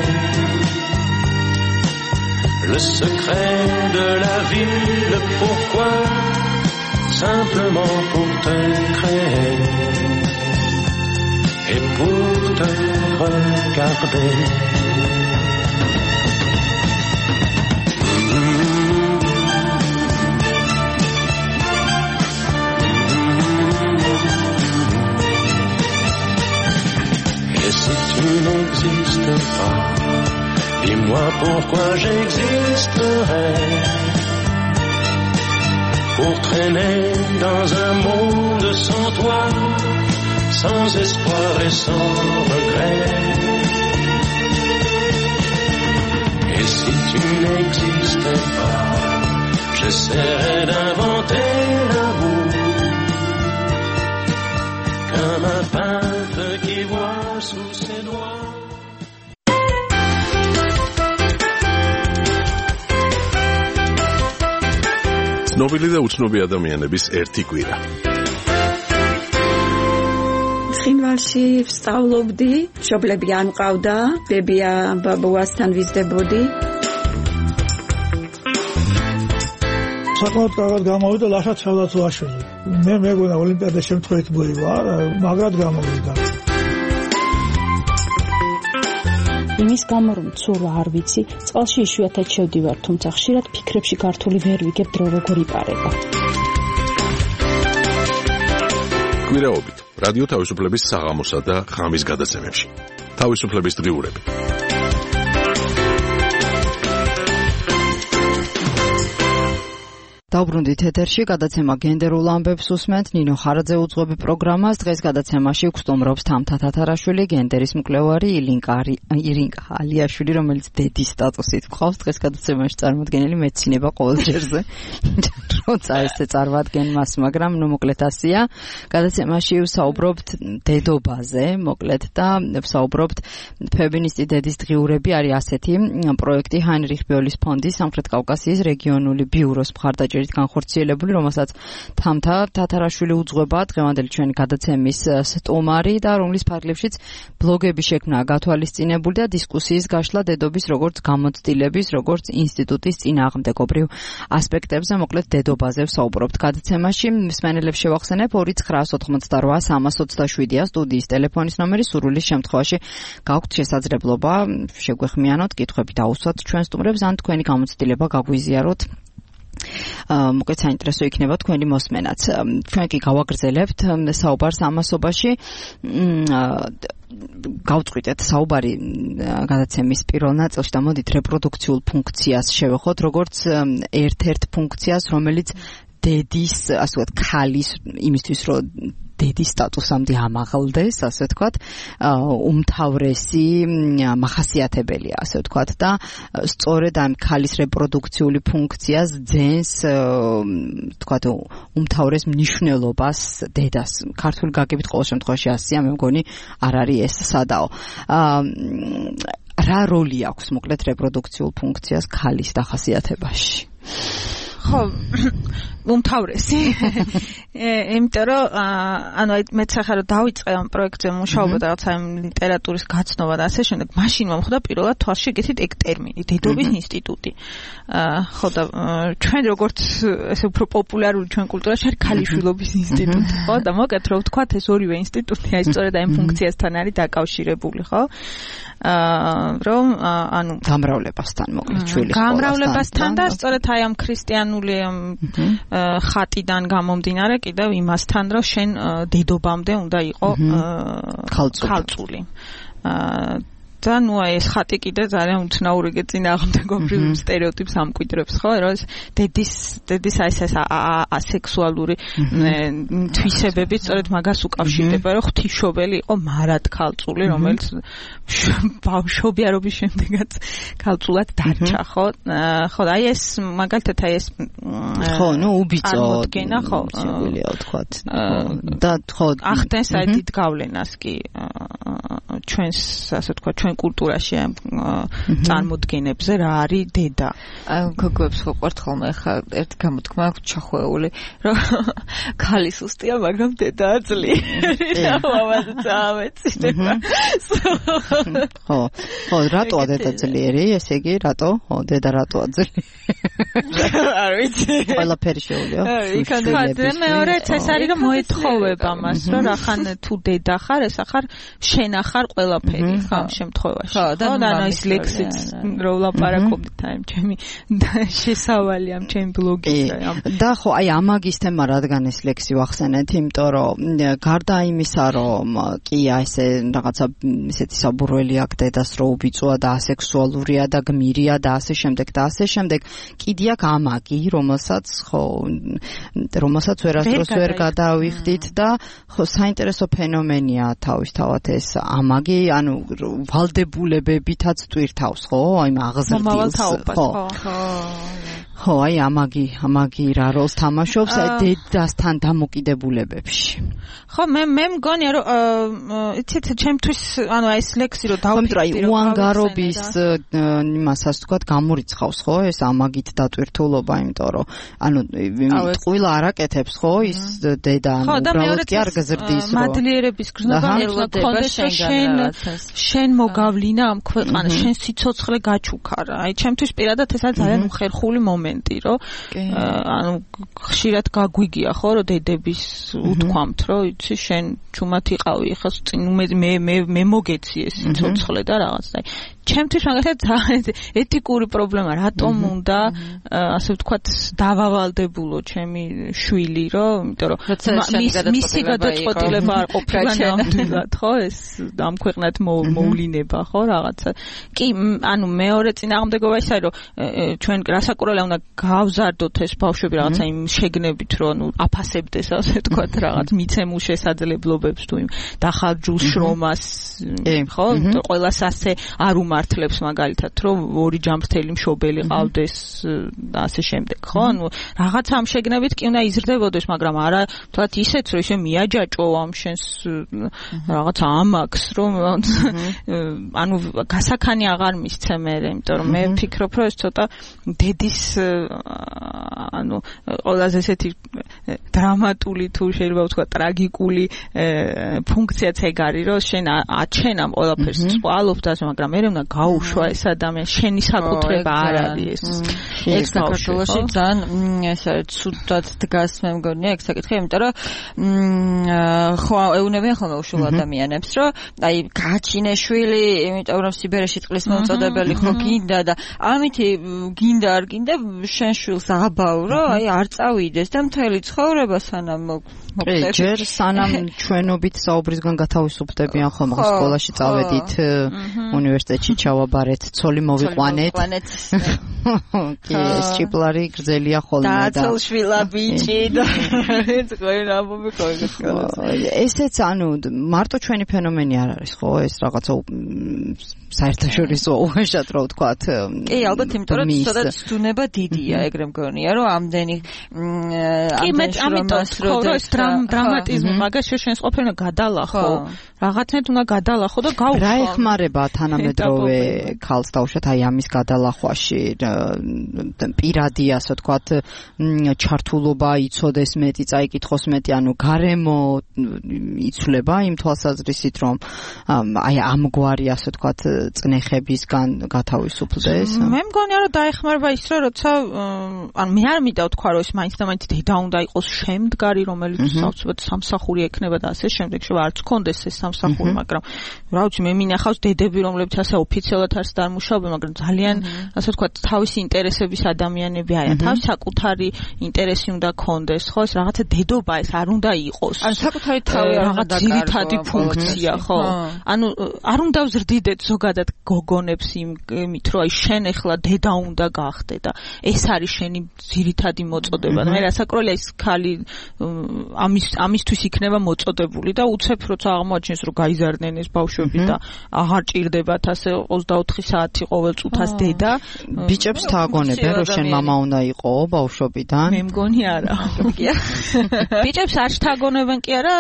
Le secret de la vie, le pourquoi, simplement pour te créer et pour te regarder. Et si tu n'existais pas, dis-moi pourquoi j'existerais. Pour traîner dans un monde sans toi, sans espoir et sans regret. Et si tu n'existais pas, j'essaierais d'inventer l'amour. Comme un peintre qui voit sous ses doigts. ცნობილი და უცნობი ადამიანების ერთი კვირა. ხინვალში ვსწავლობდი, მშობლები არ მყავდა, ბებია ბაბუასთან ვიზრდებოდი. საკმაოდ კარგად გამოვიდა ლაშა ცელდაცოაშვილი. მე მეგონა ოლიმპიადა შემთხვევით მოივა, მაგრად გამოვიდა. იმის გამო რომ ცურვა არ ვიცი, წყალში იშვიათად შევდივარ, თუმცა ხშირად ფიქრებში გართული ვერ ვიგებ დრო როგორ იპარება. კვირაობით რადიო თავისუფლების საღამოსა და ღამის გადაცემებში. თავისუფლების დღიურები. დავბრუნდით ეთერში, გადაცემა გენდერულ ამბებს უსმენთ, ნინო ხარაძე უძღვები პროგრამას. დღეს გადაცემაში გვსტუმრობს თამთა თათარაშვილი, გენდერის მკვლევარი, ილინკა ირინკა ალიაშვილი, რომელიც დედის სტატუსით გვყავს. დღეს გადაცემაში წარმოადგენელი მეცინება ყოველჯერზე. როცა ესე წარმოადგენ მას, მაგრამ ნუ მოკლედ ასია. გადაცემაში ვსაუბრობთ დედობაზე, მოკლედ და ვსაუბრობთ ფემინისტი დედის დღიურები არის ასეთი პროექტი ჰაინრიხ ბიოლის ფონდის სამხრეთ კავკასიის რეგიონული ბიუროს მხარდაჭერით კავშირით განხორციელებული, რომელსაც თამთა თათარაშვილი უძღვება, დღევანდელი ჩვენი გადაცემის სტუმარი და რომლის ფარგლებშიც ბლოგები შექმნა გათვალისწინებული და დისკუსიის გაშლა დედობის როგორც გამოცდილების, როგორც ინსტიტუტის წინააღმდეგობრივ ასპექტებზე, მოკლედ დედობაზე ვსაუბრობთ გადაცემაში. მსმენელებს შევახსენებ ორი ცხრაას ოთხმოცდარვა სამას ოცდაშვიდია სტუდიის ტელეფონის ნომერი, სურვილის შემთხვევაში გაქვთ შესაძლებლობა შეგვეხმიანოთ, კითხვები დაუსვათ ჩვენ სტუმრებს, ან თქვენი გამოცდილება გაგვიზიაროთ. მოკლედ საინტერესო იქნება თქვენი მოსმენაც. ჩვენ კი გავაგრძელებთ საუბარს ამასობაში. გავწყვიტეთ საუბარი გადაცემის პირველ ნაწილში და მოდით რეპროდუქციულ ფუნქციას შევეხოთ, როგორც ერთ-ერთ ფუნქციას, რომელიც დედის, ასე ვთქვათ, ქალის იმისთვის, რომ დედის სტატუსამდე ამაღლდეს, ასე ვთქვათ, უმთავრესი მახასიათებელია, ასე ვთქვათ, და სწორედ ამ ქალის რეპროდუქციული ფუნქციას ძენს, ვთქვათ, უმთავრეს მნიშვნელობას დედას. ქართული გაგებით ყოველ შემთხვევაში ასია, მე მგონი არ არის ეს სადაო. რა როლი აქვს მოკლედ რეპროდუქციულ ფუნქციას ქალის დახასიათებაში? ხო, უმთავრესი. იმიტომ რომ ანუ აი მეც ახლა რომ დავიწყე ამ პროექტზე მუშაობა და რაღაცა იმ ლიტერატურის გაცნობა და ასე შემდეგ, მაშინ მომხდა პირველად თვალში ეგეთი ეგ ტერმინი, დედობის ინსტიტუტი. ხო და ჩვენ როგორც ესე უფრო პოპულარული ჩვენ კულტურაში არის ქალიშვილობის ინსტიტუტი, ხო? და მოკეთ რომ ვთქვათ ეს ორივე ინსტიტუტი აი სწორედ ამ ფუნქციასთან არის დაკავშირებული, ხო? აა რომ ანუ გამრავლებასთან მოკლედ შვილის გამრავლებასთან და სწორედ აი ამ ქრისტიანული ხატიდან გამომდინარე კიდევ იმასთან, რომ შენ დედობამდე უნდა იყო ქალწული. და ნუ აი ეს ხატი კიდე ძალიან უცნაური წინააღმდეგობრივ სტერეოტიპს ამკვიდრებს, ხო? რომ დედის დედის აი ეს ასექსუალური თვისებები სწორედ მაგას უკავშირდება, რომ ღვთისმშობელი იყო მარად ქალწული, რომელიც ბავშვობიარობის შემდეგაც ქალწულად დარჩა, ხო? ხო, აი ეს მაგალითად აი ეს ხო, ნუ უბიწო წარმოდგენა, ხო, შეგვიძლია ვთქვათ. და ხო, ახდენს აი დიდ გავლენას კი ჩვენს, ასე ვთქვათ, ჩვენ კულტურაში ამ წარმოდგენებზე რა არის დედა. აი გოგოებს ხო ყვართ ხოლმე ხა ერთ გამოთქმა აქვს ჩახვეული, რომ ქალი სუსტია, მაგრამ დედა აძლიერია. ამაზე წამეცინება. ხო, ხო, რატოა დედა ძლიერი? ესე იგი, რატო? ხო, დედა რატოა ძლიერი? არ ვიცი. ყველაფერი შეუძლია. იქამდე მეორეც ეს არის, რომ მოეთხოვება მას, რომ რახან თუ დედა ხარ, ეს ახარ შენ ახარ ყველაფერი, ხო, ამ შემთხვევაში. ხო, და ანუ ის ლექსიც რო ვლაპარაკობთ აი ჩემი შესავალი ამ ჩემი ბლოგისა. და ხო, აი ამაგის თემა რადგან ეს ლექსი ვახსენეთ, იმიტომ რომ გარდა იმისა, რომ კი აი ესე რაღაცა ისეთი საბურველი აქ დედას რო უბიწოა და ასექსუალურია და გმირია და ასე შემდეგ და ასე შემდეგ, კიდე აქ ამაგი, რომელსაც ხო, რომელსაც ვერასდროს ვერ გადავიხდით და ხო საინტერესო ფენომენია თავისთავად ეს ამაგი, ანუ ვალდებულებებითაც ტვირთავს, ხო? აი აღზრდილს, ხო. ხო, აი ამაგი, ამაგი რა როლს თამაშობს აი დედასთან დამოკიდებულებებში. ხო, მე მე მგონია რომ იცით ჩემთვის ანუ აი ეს ლექსი რომ დავფიქრე რომ უანგარობის იმასაც თქვა გამორიცხავს, ხო? ეს ამაგით დატვირთულობა, იმიტომ რომ ანუ ტყუილა არაკეთებს, ხო? ის დედა ანუ უბრალოდ კი არ გზრდის რომ მადლიერების გზნობა მეთქონდეს შენ შენ მოგავლინა ამ ქვეყანას, შენ სიცოცხლე გაჩუქარა. აი ჩემთვის პირადად ეს არის ძალიან უხერხული მომენტი, რომ ანუ ხშირად გაგვიგია, ხო, რომ დედების უთქვამთ, რომ იცი შენ ჩუმად იყავი, ხა წინ მე მე მე მოგეციე სიცოცხლე და რაღაც. აი ჩემთვის მაგალითად ძალიან ეთიკური პრობლემა, რატომ უნდა ასე ვთქვათ დავავალდებულო ჩემი შვილი, რომ იმიტომ რომ მისი გადაწყვეტილება არ ყოფილა ნამდვილად, ხო, ეს ამ ქვეყნად მოვლინება, ხო, რაღაცა. კი, ანუ მეორე წინააღმდეგობა ის არის, რომ ჩვენ რასაკურველია უნდა გავზარდოთ ეს ბავშვები რაღაცა იმ შეგნებით, რომ ნუ აფასებდეს, ასე ვთქვათ, რაღაც მიცემულ შესაძლებლობებს თუ იმ დახარჯულ შრომას, ხო, ყველას ასე არ უმართლებს მაგალითად, რომ ორი ჯამრთელი მშობელი ყავდეს და ასე შემდეგ, ხო? ანუ რაღაცა ამ შეგნებით კი უნდა იზრდებოდეს, მაგრამ არა თქვათ ისეც, რომ შენ მიაჯაჭო ამ შენს რაღაცა ამაკს, რომ ანუ გასაქანი აღარ მისცე მე, იმიტომ რომ მე ვფიქრობ, რომ ეს ცოტა დედის ანუ ყველაზე ესეთი დრამატული თუ შეიძლება ვთქვა ტრაგიკული ფუნქციაც ეგ არის, რომ შენ აჩენ ამ ყველაფერს წვალობ და მაგრამ მე უნდა გაუშვა ეს ადამიანი, შენი საკუთრება არ არის ეს. ეგ საქართველოში ძალიან ეს არის ცუდად დგას მე მგონია ეგ საკითხი, იმიტომ რომ ხო ეუნებიან ხოლმე უშულ ადამიანებს, რომ აი გაჩინე შვილი, იმიტომ რომ სიბერეში წყლის მომწოდებელი ხო გინდა და ამითი გინდა არ გინდა შენ შვილს აბავრო, აი არ წავიდეს და მთელი ცხოვრება სანამ მოხდეს. ჯერ სანამ ჩვენობით საუბრისგან გათავისუფლდებიან ხომ სკოლაში წავედით, უნივერსიტეტში ჩავაბარეთ, ცოლი მოვიყვანეთ. კი, ეს ჭიპლარი გრძელია ხოლმე და და ცოლშვილა ბიჭი და ეს ყველა ამბობი ხოლმე. ესეც ანუ მარტო ჩვენი ფენომენი არ არის ხო, ეს რაღაცა საერთაშორისო უეშად რო ვთქვათ. კი, ალბათ იმიტომ რომ ცოტა ცდუნება დიდია, ეგრე მგონია, რომ ამდენი ამდენი ამიტომ ხო ეს დრამატიზმი მაგაში შენს ყოფილი გადალახო. რაღაცნაირად უნდა გადალახო და გავხო. რა ეხმარება თანამედროვე ქალს დაუშვათ აი ამის გადალახვაში? პირადი ასე ვთქვათ ჩართულობა იცოდეს მეტი, წაიკითხოს მეტი, ანუ გარემო იცვლება იმ თვალსაზრისით, რომ აი ამგვარი ასე ვთქვათ წნეხებისგან გათავისუფლდეს. მე მგონია რომ დაეხმარება ის, რომ როცა ანუ მე არ მინდა ვთქვა, რომ ეს მაინც და მაინც დედა უნდა იყოს შემდგარი, რომელიც საოცრად სამსახური ექნება და ასე შემდეგ, შევა არც კონდეს ეს სამსახური, მაგრამ რა ვიცი, მე მინახავს დედები, რომლებიც ასე ოფიციალურად არც არ მუშაობენ, მაგრამ ძალიან ასე ვთქვათ თავისი ინტერესების ადამიანები არიან, თავის საკუთარი ინტერესი უნდა კონდეს, ხო, ეს რაღაცა დედობა ეს არ უნდა იყოს. ანუ საკუთარი თავი არ უნდა დაკარგო. ძირითადი ფუნქცია, ხო. ანუ არ უნდა ვზრდიდეთ ზოგადად გოგონებს იმით, რომ აი შენ ახლა დედა უნდა გახდე და ეს არის შენი ძირითადი მოწოდება. მე რასაკროლია ის ქალი ამის ამისთვის იქნება მოწოდებული და უცებ როცა აღმოაჩენს რომ გაიზარდნენ ეს ბავშვები და აღარ ჭირდებათ ასე ოცდაოთხი საათი ყოველ წუთას დედა. ბიჭებს თააგონებენ რომ შენ მამა უნდა იყო ბავშვობიდან? მე მგონი არა. ბიჭებს არ თააგონებენ კი არა,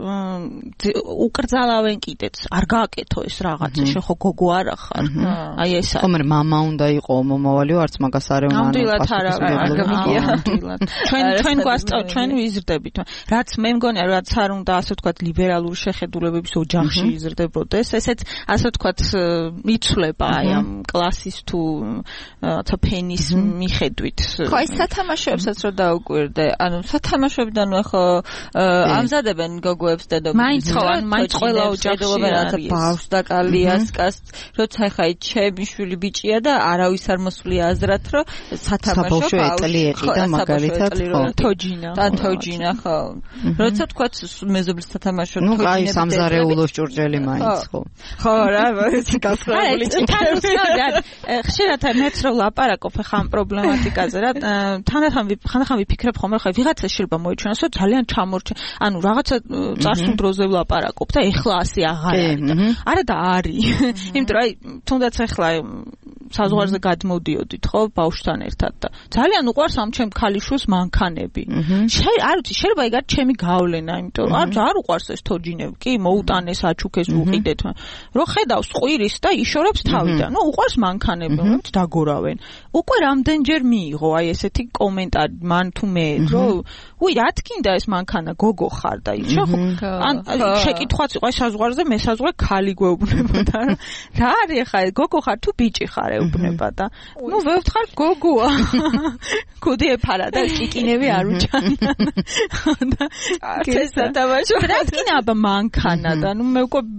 უკრძალავენ კიდეც. არ გააკეთო ეს რაღაცა, შენ ხო გოგო არ ახარ. აი ეს არის. ხომ მამა უნდა იყო მომავალიო, არც მაგას არ ეუნა. ნამდვილად არა, არ გამიგია. ჩვენ ჩვენ გვასწავ, ჩვენ ვიზრდებით. რაც მე მგონია, რაც არ უნდა ასე ვთქვათ ლიბერალური შეხედულებების ოჯახში იზრდებოდეს, ესეც ასე ვთქვათ იცვლება აი ამ კლასის თუ რაცა ფენის მიხედვით. ხო, აი სათამაშოებსაც რო დაუკვირდე, ანუ სათამაშოებიდან ხო ამზადებენ გოგოებს დედოფლებს. მაინც ხო, ან მაინც ყველა ოჯახში რაცა ბავშვს და კალიასკას, როცა ხა ჩემი შვილი ბიჭია და არავის არ მოსვლია აზრად, რომ სათამაშო ეტლი ეყიდა მაგალითად ხო. თოჯინა. და თოჯინა ხო. როცა თქვათ მეზობლის სათამაშო თოჯინები. ნუ აი სამზარეულოს ჭურჭელი მაინც ხო. ხო რა, ეს გასწავლილი ჭირდება. ხშირად მეც რო ლაპარაკობ ხა ამ პრობლემატიკაზე რა, თანახან ხანდახან ვიფიქრებ ხოლმე ხა ვიღაცა შეიძლება მოიჩვენოს რომ ძალიან ჩამორჩა, ანუ რაღაცა წარსულ დროზე ვლაპარაკობ და ეხლა ასე აღარ არის. არა და არის. იმიტომ რომ აი თუნდაც ეხლა საზღვარზე გადმოდიოდით ხო ბავშვთან ერთად და ძალიან უყვარს ამ ჩემ ქალიშვილს მანქანები. არ ვიცი, შეიძლება ეგ არის ჩემი გავლენა, იმიტომ რომ არ არ უყვარს ეს თოჯინები. კი, მოუტანეს, აჩუქეს, უყიდეთ. რო ხედავს ყვირის და იშორებს თავიდან. ნუ უყვარს მანქანები, რომელიც დაგორავენ. უკვე რამდენჯერ მიიღო აი ესეთი კომენტარი მან თუ მე, რომ უი, რა თქინდა ეს მანქანა, გოგო ხარ და იცი ხო? ან შეკითხვაც იყო საზღვარზე, მე საზღვარი ქალი გვეუბნებოდა. რა არის ხა, გოგო ხარ თუ ბიჭი ხარ ეუბნება და ნუ ვევთხარ გოგოა. კუდი ეფარა და კიკინები არ უჭანდა. და ეს სათამაშო რა თქინა აბა მანქანა და ნუ მე უკვე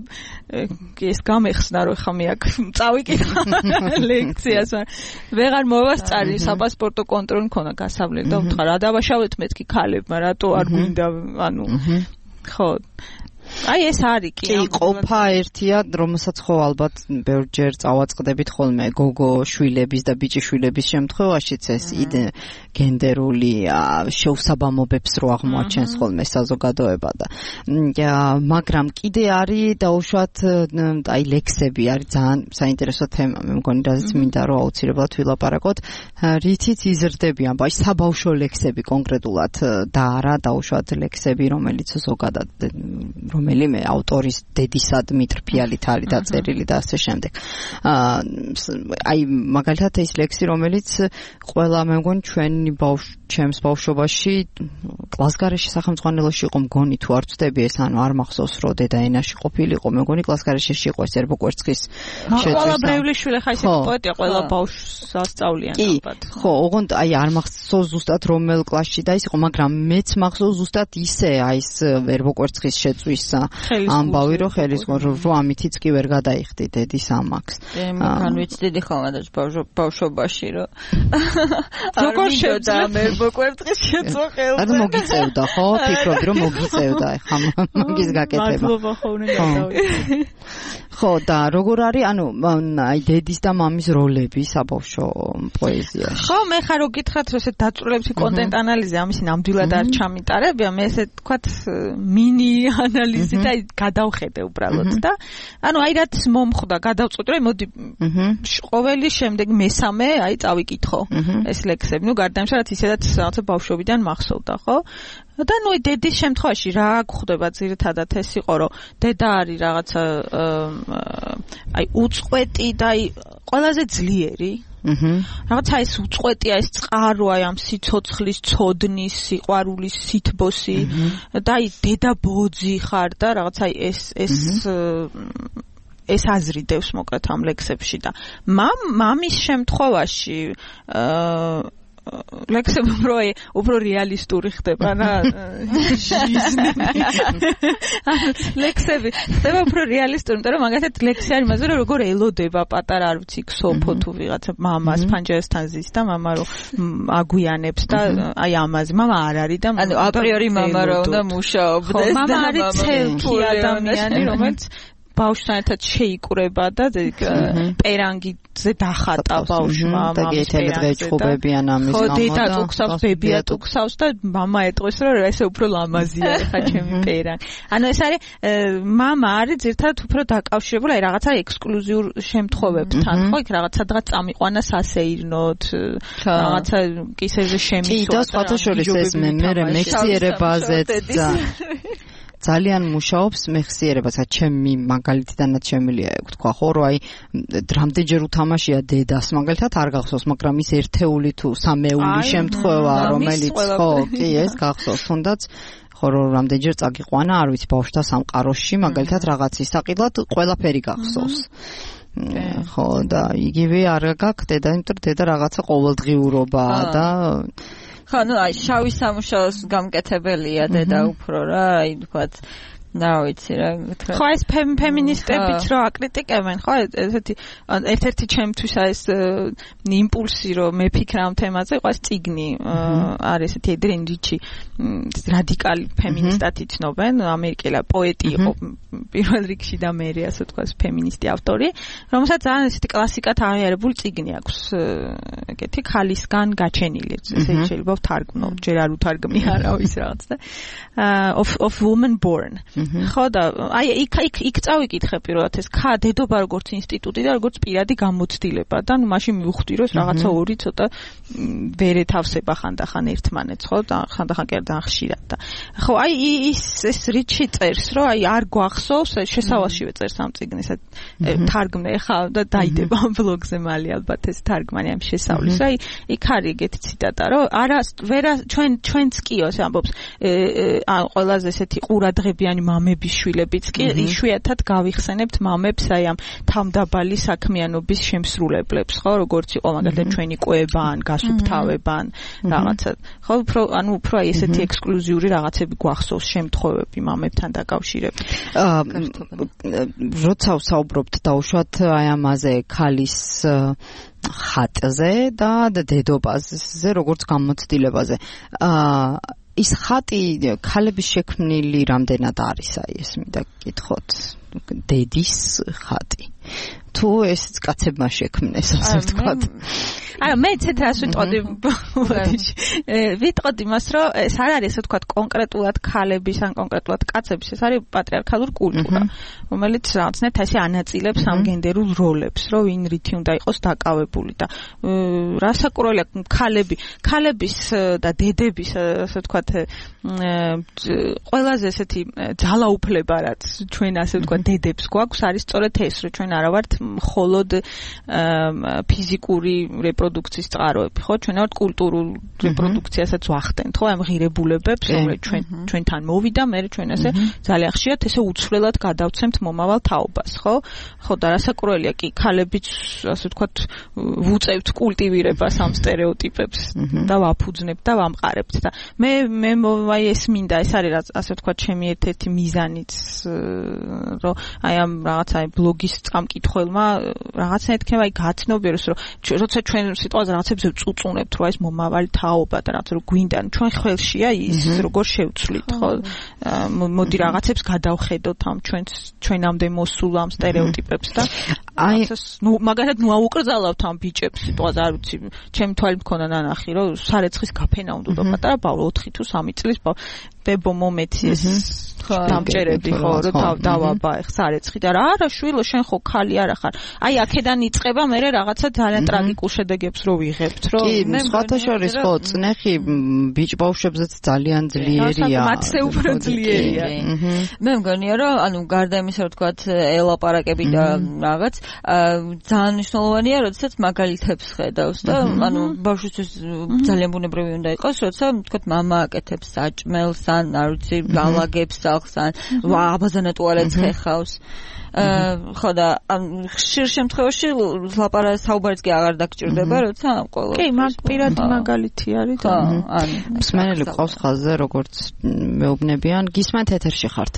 ეს გამეხსნა რომ ხა მე აქ წავიკითხა ლექციას. ვეღარ მოვასწარი საპასპორტო კონტროლი მქონდა გასავლელი და ვთქვა რა დავაშავეთ მეთქი ქალებმა, რატო არ გვინდა ანუ ხო აი ეს არის კი. კი, ყოფა ერთია, რომელსაც ხო ალბათ ბევრჯერ წავაწყდებით ხოლმე გოგო შვილების და ბიჭი შვილების შემთხვევაშიც ეს იდე გენდერული შეუსაბამობებს რო აღმოაჩენს ხოლმე საზოგადოება და მაგრამ კიდე არის დაუშვათ აი ლექსები არის ძალიან საინტერესო თემა, მე მგონი რაზეც მინდა რომ აუცილებლად ვილაპარაკოთ, რითიც იზრდებიან აი საბავშვო ლექსები კონკრეტულად და არა დაუშვათ ლექსები, რომელიც ზოგადად რომელიმე ავტორის დედისა დმიტრ ფიალით არის დაწერილი და ასე შემდეგ. აა აი მაგალითად ეს ლექსი რომელიც ყველა მე მგონი ჩვენი ბავშვ ჩემს ბავშვობაში კლასგარეში სახელმწიფოებში იყო მგონი თუ არ ვწდები ეს ანუ არ მახსოვს რომ დედა ენაში ყოფილიყო მე მგონი კლასგარეში იყო ეს ერბო კვერცხის შეწყვეტა. ყველა ბრევლიშვილი ხა ისეთი პოეტია ყველა ბავშვს ასწავლიან ალბათ. ხო, ოღონდ აი არ მახსოვს ზუსტად რომელ კლასში და ის იყო, მაგრამ მეც მახსოვს ზუსტად ისე აი ეს ერბო კვერცხის შეწვის ამბავი რომ ხელის რომ ამითიც კი ვერ გადაიხდი დედის ამაკს. მან ვიცდიდი ხოლმე და ბავშვობაში რომ როგორ შეძამე კვერცხის შეწვა ხელზე. ანუ მოგიწევდა ხო? ფიქრობდი რომ მოგიწევდა ეხლა მაგის გაკეთება. მადლობა ხოლმე გადავიდე. ხო და როგორ არის ანუ აი დედის და მამის როლები საბავშვო პოეზიაში. ხო მე ხარ რო გითხრათ რომ ესე დაწვრილებში კონტენტ ანალიზი ამისი ნამდვილად არ ჩამიტარებია მე ესე თქვათ მინი ანალიზი და გადავხედე უბრალოდ და ანუ აი რაც მომხვდა გადავწყვიტე რომ მოდი ყოველი შემდეგ მესამე აი წავიკითხო ეს ლექსები ნუ გარდა იმისა რაც ისედაც რაღაცა ბავშვობიდან მახსოვდა ხო და ნუ დედის შემთხვევაში რა გვხვდება ძირითადად ეს იყო რომ დედა არის რაღაცა აი უწყვეტი და აი ყველაზე ძლიერი აჰა რაღაცა ეს უწყვეტია ეს წყარო აი ამ სიცოცხლის ცოდნის სიყვარულის სითბოსი და აი დედა ბოძი ხარ და რაღაცა აი ეს ეს ეს აზრიდევს მოკლედ ამ ლექსებში და მამ მამის შემთხვევაში აა ლექსები უფრო უფრო რეალისტური ხდება რა ლექსები ხდება უფრო რეალისტური იმიტომ რომ მაგათაც ლექსი არის იმაზე რომ როგორ ელოდება პატარა არ ვიცი ქსოფო თუ ვიღაცა მამას ფანჯერასთან ზის და მამა რომ აგვიანებს და აი ამაზე მამა არ არის და ანუ აპრიორი მამა რა უნდა მუშაობდეს მამა არის ცელკი ადამიანი რომელიც ბავშვთან ერთად შეიკრება და პერანგიზე დახატა ბავშვმა და გეთელდღე ჭუბებიან ამის გამო და ხო დედა ტუქსავს ბებია ტუქსავს და მამა ეტყვის რომ ესე უფრო ლამაზია ხა ჩემი პერანგი ანუ ეს არის მამა არის ძირთად უფრო დაკავშირებული აი რაღაცა ექსკლუზიურ შემთხვევებთან ხო იქ რაღაც სადღაც წამიყვანა სასეირნოთ რაღაცა კისერზე შემისვა კი და სხვათა შორის ეს მე მე მექსიერებაზეც ძალიან მუშაობს მეხსიერებასაც ჩემი მაგალითიდანაც შემიძლია ვთქვა ხო რომ აი რამდენჯერ უთამაშია დედას მაგალითად არ გახსოვს მაგრამ ის ერთეული თუ სამეული შემთხვევა რომელიც ხო კი ეს გახსოვს თუნდაც ხო რომ რამდენჯერ წაგიყვანა არ ვიცი ბავშვთა სამყაროში მაგალითად რაღაცის საყიდლად ყველაფერი გახსოვს ხო და იგივე არ გაგხდება იმიტომ რომ დედა რაღაცა ყოველდღიურობაა და ხო, ну, აი, შავი სამუშაოს გამკეთებელია დედა უფრო რა, აი, თქვათ, რა ვიცი რა, თქვა. ხო, ეს ფემინისტებიც რო აკრიტიკებენ, ხო, ესეთი ერთ-ერთი ჩემთვის ეს იმპულსი რომ მეფიქრა ამ თემაზე, ყავს წიგნი, არის ესეთი ედრენ რიჩი, რადიკალი ფემინისტად იცნობენ, ამერიკელი პოეტი იყო პირველ რიგში და მე ასე თქვა ფემინისტი ავტორი, რომელსაც ძალიან ესეთი კლასიკად აღიარებული წიგნი აქვს, ეგეთი ხალისგან გაჩენილი, ესე შეიძლება ვთარგმნო, ჯერ არ უთარგმნი არავის რაღაც და of of woman born ხო და აი იქ იქ იქ წავიკითხე პირველად ეს ხა დედობა როგორც ინსტიტუტი და როგორც პირადი გამოცდილება და ნუ მაშინ მივხვდი რომ რაღაცა ორი ცოტა ვერ ეთავსება ხანდახან ერთმანეთს ხო და ხანდახან კი არ დახშირად და ხო აი ის ეს რიჩი წერს რომ აი არ გვახსოვს შესავალშივე წერს ამ წიგნს თარგმნე ხა და დაიდება ამ ბლოგზე მალე ალბათ ეს თარგმანი ამ შესავლის აი იქ არის ეგეთი ციტატა რომ არა ვერა ჩვენ ჩვენც კიო ეს ამბობს ან ყველაზე ესეთი ყურადღებიანი მამების შვილებიც კი იშვიათად გავიხსენებთ მამებს აი ამ თავდაბალი საქმიანობის შემსრულებლებს ხო როგორც იყო მაგალითად ჩვენი კვება ან გასუფთავება ან რაღაცა ხო უფრო ანუ უფრო აი ესეთი ექსკლუზიური რაღაცები გვახსოვს შემთხვევები მამებთან დაკავშირებით როცა ვსაუბრობთ დაუშვათ აი ამაზე ქალის ხატზე და დედობაზე როგორც გამოცდილებაზე აა ის ხატი ქალების შექმნილი რამდენად არის აი ეს მინდა გითხოთ დედის ხატი თუ ეს კაცებმა შექმნეს, ასე ვთქვათ. აი მე ცეთ რას ვიტყოდი ვიტყოდი მას რომ ეს არ არის ასე ვთქვათ კონკრეტულად ქალების ან კონკრეტულად კაცების ეს არის პატრიარქალური კულტურა რომელიც რაღაცნაირად ასე ანაწილებს ამ გენდერულ როლებს რომ ვინ რითი უნდა იყოს დაკავებული და რასაკურველია ქალები ქალების და დედების ასე ვთქვათ ყველაზე ესეთი ძალაუფლება რაც ჩვენ ასე ვთქვათ დედებს გვაქვს არის სწორედ ეს რომ ჩვენ არა ვართ მხოლოდ ფიზიკური რეპროდუქციის წყაროები, ხო? ჩვენ ვართ კულტურულ რეპროდუქციასაც ვახდენთ, ხო? ამ ღირებულებებს, რომელიც ჩვენ ჩვენთან მოვიდა, მე ჩვენ ასე ძალიან ხშირად ესე უცვლელად გადავცემთ მომავალ თაობას, ხო? ხო და რასაკურველია კი ქალებიც ასე ვთქვათ ვუწევთ კულტივირებას ამ სტერეოტიპებს და ვაფუძნებთ და ვამყარებთ და მე მე აი ეს მინდა, ეს არის ასე ვთქვათ ჩემი ერთ-ერთი მიზანიც, რომ აი ამ რაღაცა ბლოგის წამკითხველმა რაღაცნაირად იქნება აი გაცნობიეროს, რომ როცა ჩვენ სიტყვაზე რაღაცებზე წუწუნებთ, რომ ეს მომავალი თაობა და რაღაც რომ გვინდა, ჩვენ ხელშია ის როგორ შევცვლით, ხო? მოდი რაღაცებს გადავხედოთ ამ ჩვენ ჩვენამდე მოსულ ამ სტერეოტიპებს და აი ნუ მაგალითად ნუ აუკრძალავთ ამ ბიჭებს სიტყვაზე, არ ვიცი, ჩემი თვალი მქონდა ნანახი, რომ სარეცხის გაფენა უნდა და პატარა ბავშვი ოთხი თუ სამი წლის ბებო მომეცი ეს დამჭერები ხო რომ დავაბა ეხ სარეცხი და რა არა შვილო შენ ხო ქალი არა ხარ აი აქედან იწყება მე რაღაცა ძალიან ტრაგიკულ შედეგებს რო ვიღებთ რომ კი სხვათა შორის ხო წნეხი ბიჭ ბავშვებზეც ძალიან ძლიერია მათზე უფრო ძლიერია მე მგონია რომ ანუ გარდა იმისა რომ თქვათ ელაპარაკები და რაღაც ძალიან მნიშვნელოვანია როდესაც მაგალითებს ხედავს და ანუ ბავშვისთვის ძალიან ბუნებრივი უნდა იყოს როცა თქვათ მამა აკეთებს საჭმელს ან არ ვიცი გალაგებს სახს ან აბაზანა ტუალეტს ხეხავს ხო და ხშირ შემთხვევაში ლაპარაკი საუბარიც კი აღარ დაგჭირდება როცა ყოველ კი მაგ პირადი მაგალითი არის და ან მსმენელი ყავს ხაზზე როგორც მეუბნებიან გისმენთ ეთერში ხართ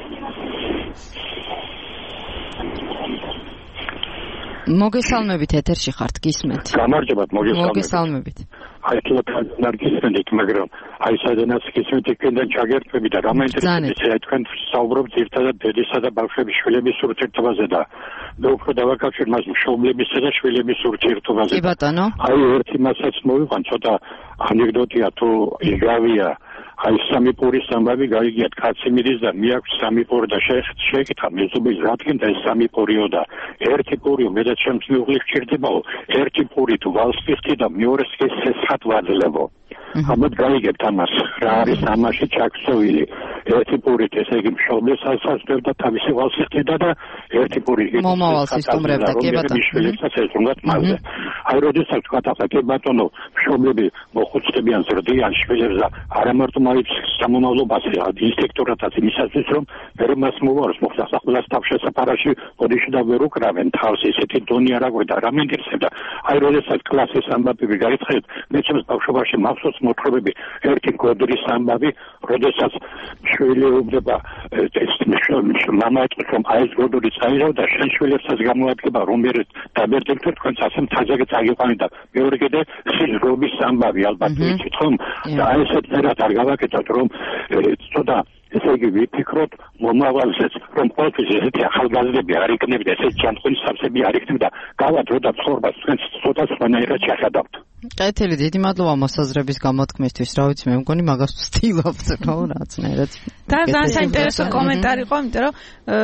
მოგესალმებით ეთერში ხართ გისმენთ გამარჯობათ მოგესალმებით მოგესალმებით აი თქვენ ნარგისმენთ მაგრამ აი სადანაც გისმენთ იქიდან ჩაგერთვები და გამაინტერესებია თქვენ საუბრობთ ერთადად დედისა და ბავშვების შვილების ურთიერთობაზე და მე უფრო დავაკავშირებ მას მშობლებისა და შვილების ურთიერთობაზე კი ბატონო აი ერთი მასაც მოვიყვან ცოტა ანეკდოტია თუ იგავია აი სამი პურის ამბავი გაიგიათ კაცი მიდის და მე აქვს სამი პური და შეეკითხა მეზობლის რადგან და ეს სამი პურიო და ერთი პურიო მე და ჩემს მეუღლეს ჭირდებაო ერთი პური თუ ვალს ვიხდი და მეორეს კი სესხად ვაძლებო ამათ გაიგებთ ამას რა არის ამაში ჩაქსოვილი ერთი პურით ესე იგი მშობლებს ასაზრდა თავისი ვალს ვიხდიდა და ერთი პური მომავალს ისტუმრებდა კი ბატონო შვილებსაც ეზრუნდათ მასზე აი როდესაც თქვა ახლა კი ბატონო მშობლები მოხუცდებიან ზრდიან შვილებს და არა მარტო მაინც სამომავლობაზე ინსპექტორატაც იმისათვის რომ ვერ მას მოვაროს მოხდა სახელას თავშესაფარაში ოდიში და ვერ უკრავენ თავს ისეთი დონი არ აგვედა რა მეინტერესებდა აი როდესაც კლასის ამბავი გაიცხეთ მე ჩემს ბავშვობაში მახსოვს მოთხრობები ერთი გოდრის ამბავი როდესაც შვილი უბდება ეს მამა ეთქვა რომ აი ეს გოდური წაიღო და შენ შვილებსაც გამოადგება რომ ვერ დაბერდეთ თქვენ ასე მთაზე წაიყვანი და მეორე კიდე სიზრობის ამბავი ალბათ ვიცით ხომ და აი ესეთ ნერად არ გავაკეთოთ რომ ცოტა ესე იგი ვიფიქროთ მომავალზეც რომ ყოველთვის ესეთი ახალგაზრდები არ იქნებოდა ესეთი ჯანმრთელი სამსები არ იქნებოდა გავადრო და ცხოვრებას თქვენ ცოტა სხვანაირად შეხედავთ კეთილი დიდი მადლობა მოსაზრების გამოთქმისთვის რა ვიცი მე მგონი მაგას ვცდილობთ რა რაღაცნაირად და ძალიან საინტერესო კომენტარი იყო იმიტომ რომ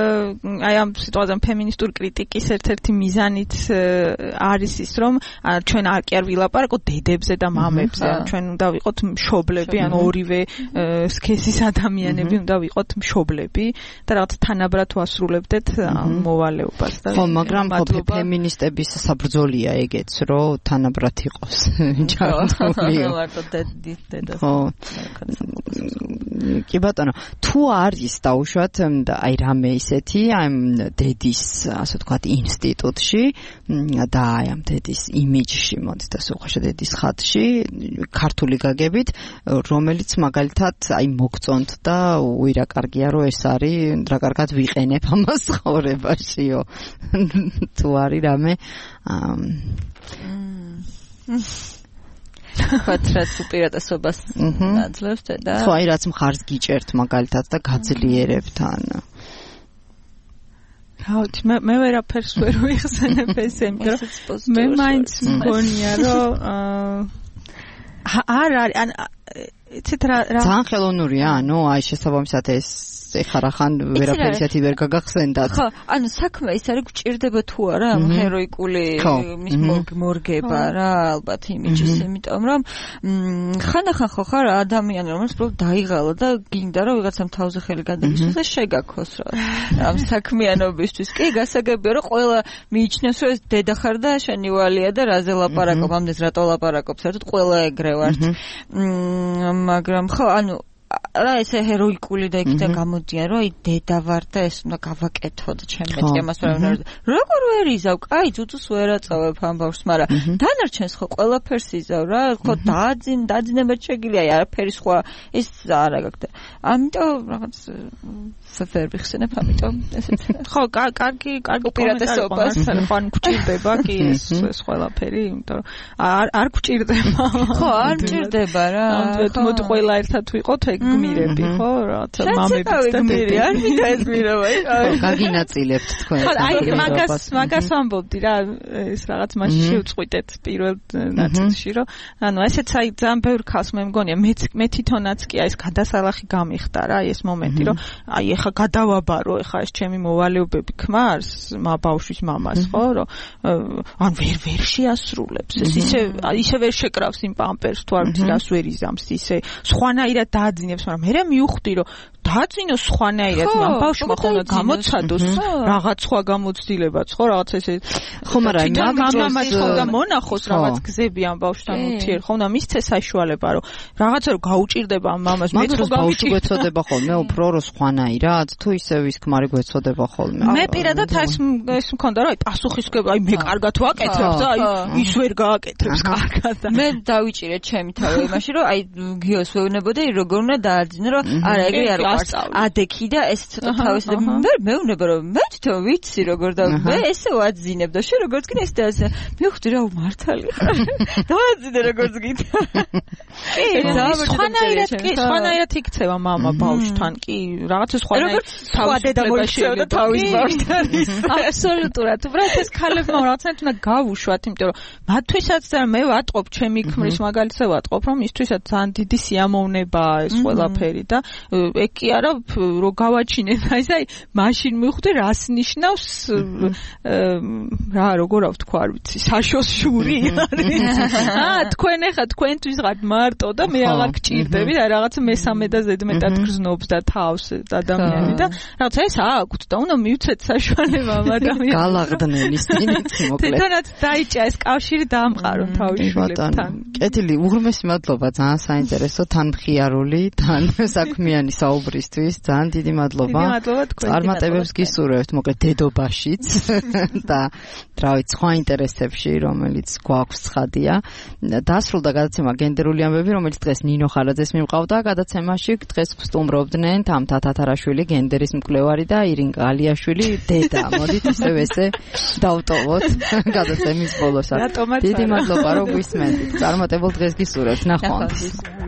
აი ამ სიტუაციამ ფემინისტური კრიტიკის ერთ-ერთი მიზანით არის ის რომ ჩვენ არ კი არ ვილაპარაკოთ დედებზე და მამებზე ჩვენ უნდა ვიყოთ მშობლები ან ორივე სქესის ადამიანები უნდა ვიყოთ მშობლები და რაღაც თანაბრად ვასრულებდეთ მოვალეობას და ხო მაგრამ ხო ფემინისტების საბრძოლია ეგეც რომ თანაბრად იყოს კი ბატონო თუ არის დაუშვათ აი რამე ისეთი აი დედის ასე ვთქვათ ინსტიტუტში და აი ამ დედის იმიჯში მოდით და სულ დედის ხატში ქართული გაგებით რომელიც მაგალითად აი მოგწონთ და უი რა კარგია რომ ეს არის რა კარგად ვიყენებ ამას ცხოვრებაშიო თუ არის რამე ხოთრაც უპირატესობას აძლევთ და ხო აი რაც მხარს გიჭერთ მაგალითად და გაძლიერებთ ან გავთ მე მე ვერაფერს ვერ ვიხსენებ ესე იმიტომ მე მაინც მგონია რომ არ არის ან იცით რა ძალიან ხელოვნურია ანუ აი შესაბამისად ეს ეხლა რახან ვერაფერი ისეთი ვერ გაგახსენდათ ხო ანუ საქმე ის არის გჭირდება თუ არა ამ ჰეროიკული მის მორგება რა ალბათ იმიჯის იმიტომ რომ ხანახან ხო ხარ ადამიანი რომელიც პრობლემ დაიღალა და გინდა რომ ვიღაცამ თავზე ხელი გადაგისვას და შეგაქოს რა ამ საქმიანობისთვის კი გასაგებია რომ ყველა მიიჩნევს რომ ეს დედა ხარ და შენი ვალია და რაზე ლაპარაკობ ამდენს რატო ლაპარაკობ საერთოდ ყველა ეგრე ვართ მაგრამ ხო ანუ რა ესე ჰეროიკული და იქიდან გამოდიან რომ აი დედა ვარ და ეს უნდა გავაკეთო და ჩემი ტემას ვერ როგორ ვერ იზავ კაი ძუძუს ვერ აწავებ ამ ბავშვს მაგრამ დანარჩენს ხო ყველაფერს იზავ რა ხო დაძინ დაძინება შეგიძლია აი არაფერი სხვა ეს არა გაკეთე ამიტომ რაღაც ვერ ვიხსენებ ამიტომ ესეც ხო კარგი კარგი უპირატესობას ხო ან გჭირდება კი ეს ეს ყველაფერი იმიტომ რომ არ არ გჭირდება ხო არ გჭირდება რა ამიტომ მოდი ყველა ერთად ვიყოთ ეგ გმირები ხო რათა მამებიც და დედები არ მინდა ეს გმირობა ხო გაგინაწილებთ თქვენ აი მაგას მაგას ამბობდი რა ეს რაღაც მაშინ შევწყვიტეთ პირველ ნაწილში რომ ანუ ესეც აი ძალიან ბევრ ხალხს მე მგონია მე მე თვითონაც კი აი ეს გადასალახი გამიხდა რა აი ეს მომენტი რომ აი ეხა გადავაბარო ეხა ეს ჩემი მოვალეობები ქმარს ბავშვის მამას ხო რომ ან ვერ ვერ შეასრულებს ეს ისე ისე ვერ შეკრავს იმ პამპერს თუ არ ვიცი რას ვერ იზამს ისე სხვანაირად დააძინებს მაგრამ მე მივხვდი რომ დააძინოს სხვანაირად მაგრამ ბავშვმა ხომ გამოცადოს რაღაც სხვა გამოცდილებაც ხო რაღაც ესე ხო მაგრამ მამამაც ხომ და მონახოს რაღაც გზები ამ ბავშვთან უთიერ ხომ და მისცე საშუალება რომ რაღაცა რომ გაუჭირდება ამ მამას მეც რო გავიჭირდება ხოლმე უფრო რო სხვანაირად თუ ისე ვის ქმარი გვეცოდება ხოლმე მე პირადად ეს ეს მქონდა რომ აი პასუხისგება აი მე კარგად ვაკეთებ და აი ის ვერ გააკეთებს კარგად და მე დავიჭირე ჩემი თავი იმაში რომ აი გიოს ვეუბნებოდა როგორ უნდა დააძინო რომ არა ეგრე არ ვარ ადექი და ეს ცოტა თავის მე მეუბნება რომ მე თვითონ ვიცი როგორ და მე ესე ვაძინებ და შე როგორც კი ეს და მივხვდი რა მართალი ხარ დააძინე როგორც გითხრა კი სხვანაირად კი სხვანაირად იქცევა მამა ბავშვთან კი რაღაცა სხვანაირად სხვა დედა მოიქცევა თავის ბავშვთან აბსოლუტურად უბრალოდ ეს ქალებმა რაღაცნაირად უნდა გავუშვათ იმიტომ რომ მათთვისაც მე ვატყობ ჩემი ქმრის მაგალითზე ვატყობ რომ ისთვისაც ძალიან დიდი სიამოვნებაა ეს ყველაფერი და ეგ კი არა რო გავაჩინე ეს აი მაშინ მივხვდი რას ნიშნავს რა როგორ ვთქვა არ ვიცი საშოს შური აა თქვენ ახლა თქვენთვის ხართ მარტო და მე აღარ გჭირდები და რაღაცა მესამე და ზედმეტად გრძნობს და თავს ადამიანი და რაღაცა ეს აქვთ და უნდა მივცეთ საშუალება ადამიანი გალაღდნელი სტილით მოკლედ თვითონაც დაიჭა ეს კავშირი დაამყარო თავის შვილებთან კეთილი უღრმესი მადლობა ძალიან საინტერესო თან მხიარული თან საქმიანი საუბრისთვის ძალიან დიდი მადლობა წარმატებებს გისურვებთ მოკლედ დედობაშიც და რა ვიცი სხვა ინტერესებში რომელიც გვაქვს ცხადია დასრულდა გადაცემა გენდერული ამბები რომელიც დღეს ნინო ხარაძეს მიმყავდა გადაცემაში დღეს სტუმრობდნენ თამთა თათარაშვილი გენდერის მკვლევარი და ირინკა ალიაშვილი დედა მოდით ისევ ესე დავტოვოთ გადაცემის ბოლოსად დიდი მადლობა რომ გვისმენთ წარმატებულ დღეს გისურვებთ ნახვამდის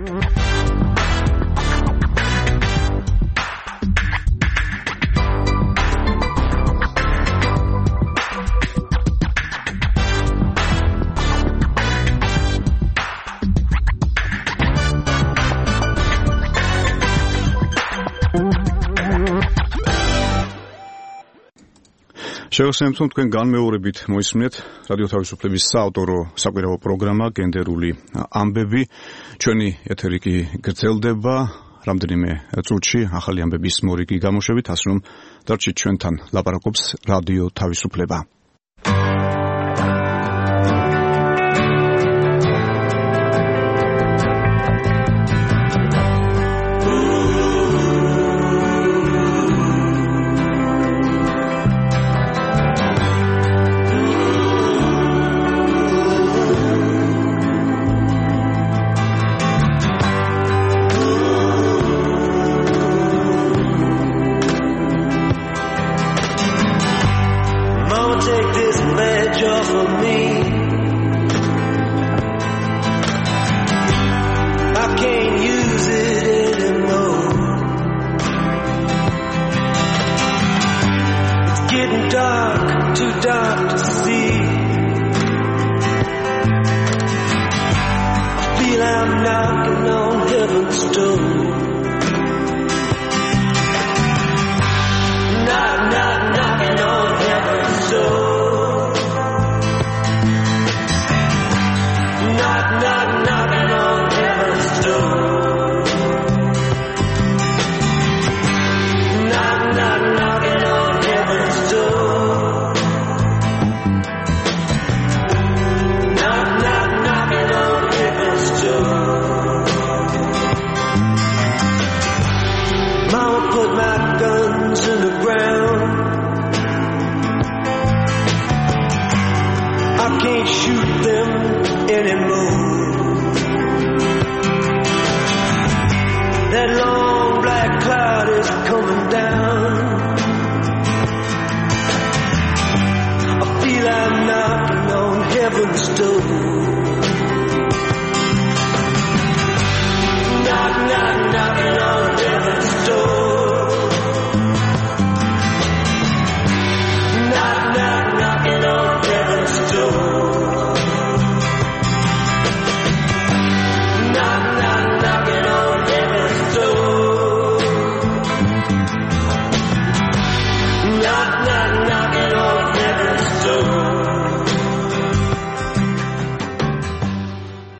შევასრულებთ თქვენ განმეორებით მოისმინეთ რადიო თავისუფლების საავტორო საკვირაო პროგრამა გენდერული ამბები ჩვენი ეთერი კი გრძელდება რამდენიმე წუთში ახალი ამბების მორიგი გამოშვებით ასე რომ დარჩით ჩვენთან ლაპარაკობს რადიო თავისუფლება Mountain knocking on heaven's door. Knock, knock, knocking on heaven's door. Knock, knock, knocking on heaven's door. Knock, knock, knocking on heaven's door. Knock, knock, knocking on heaven's door. Mama put my guns in the ground. I can't shoot them anymore.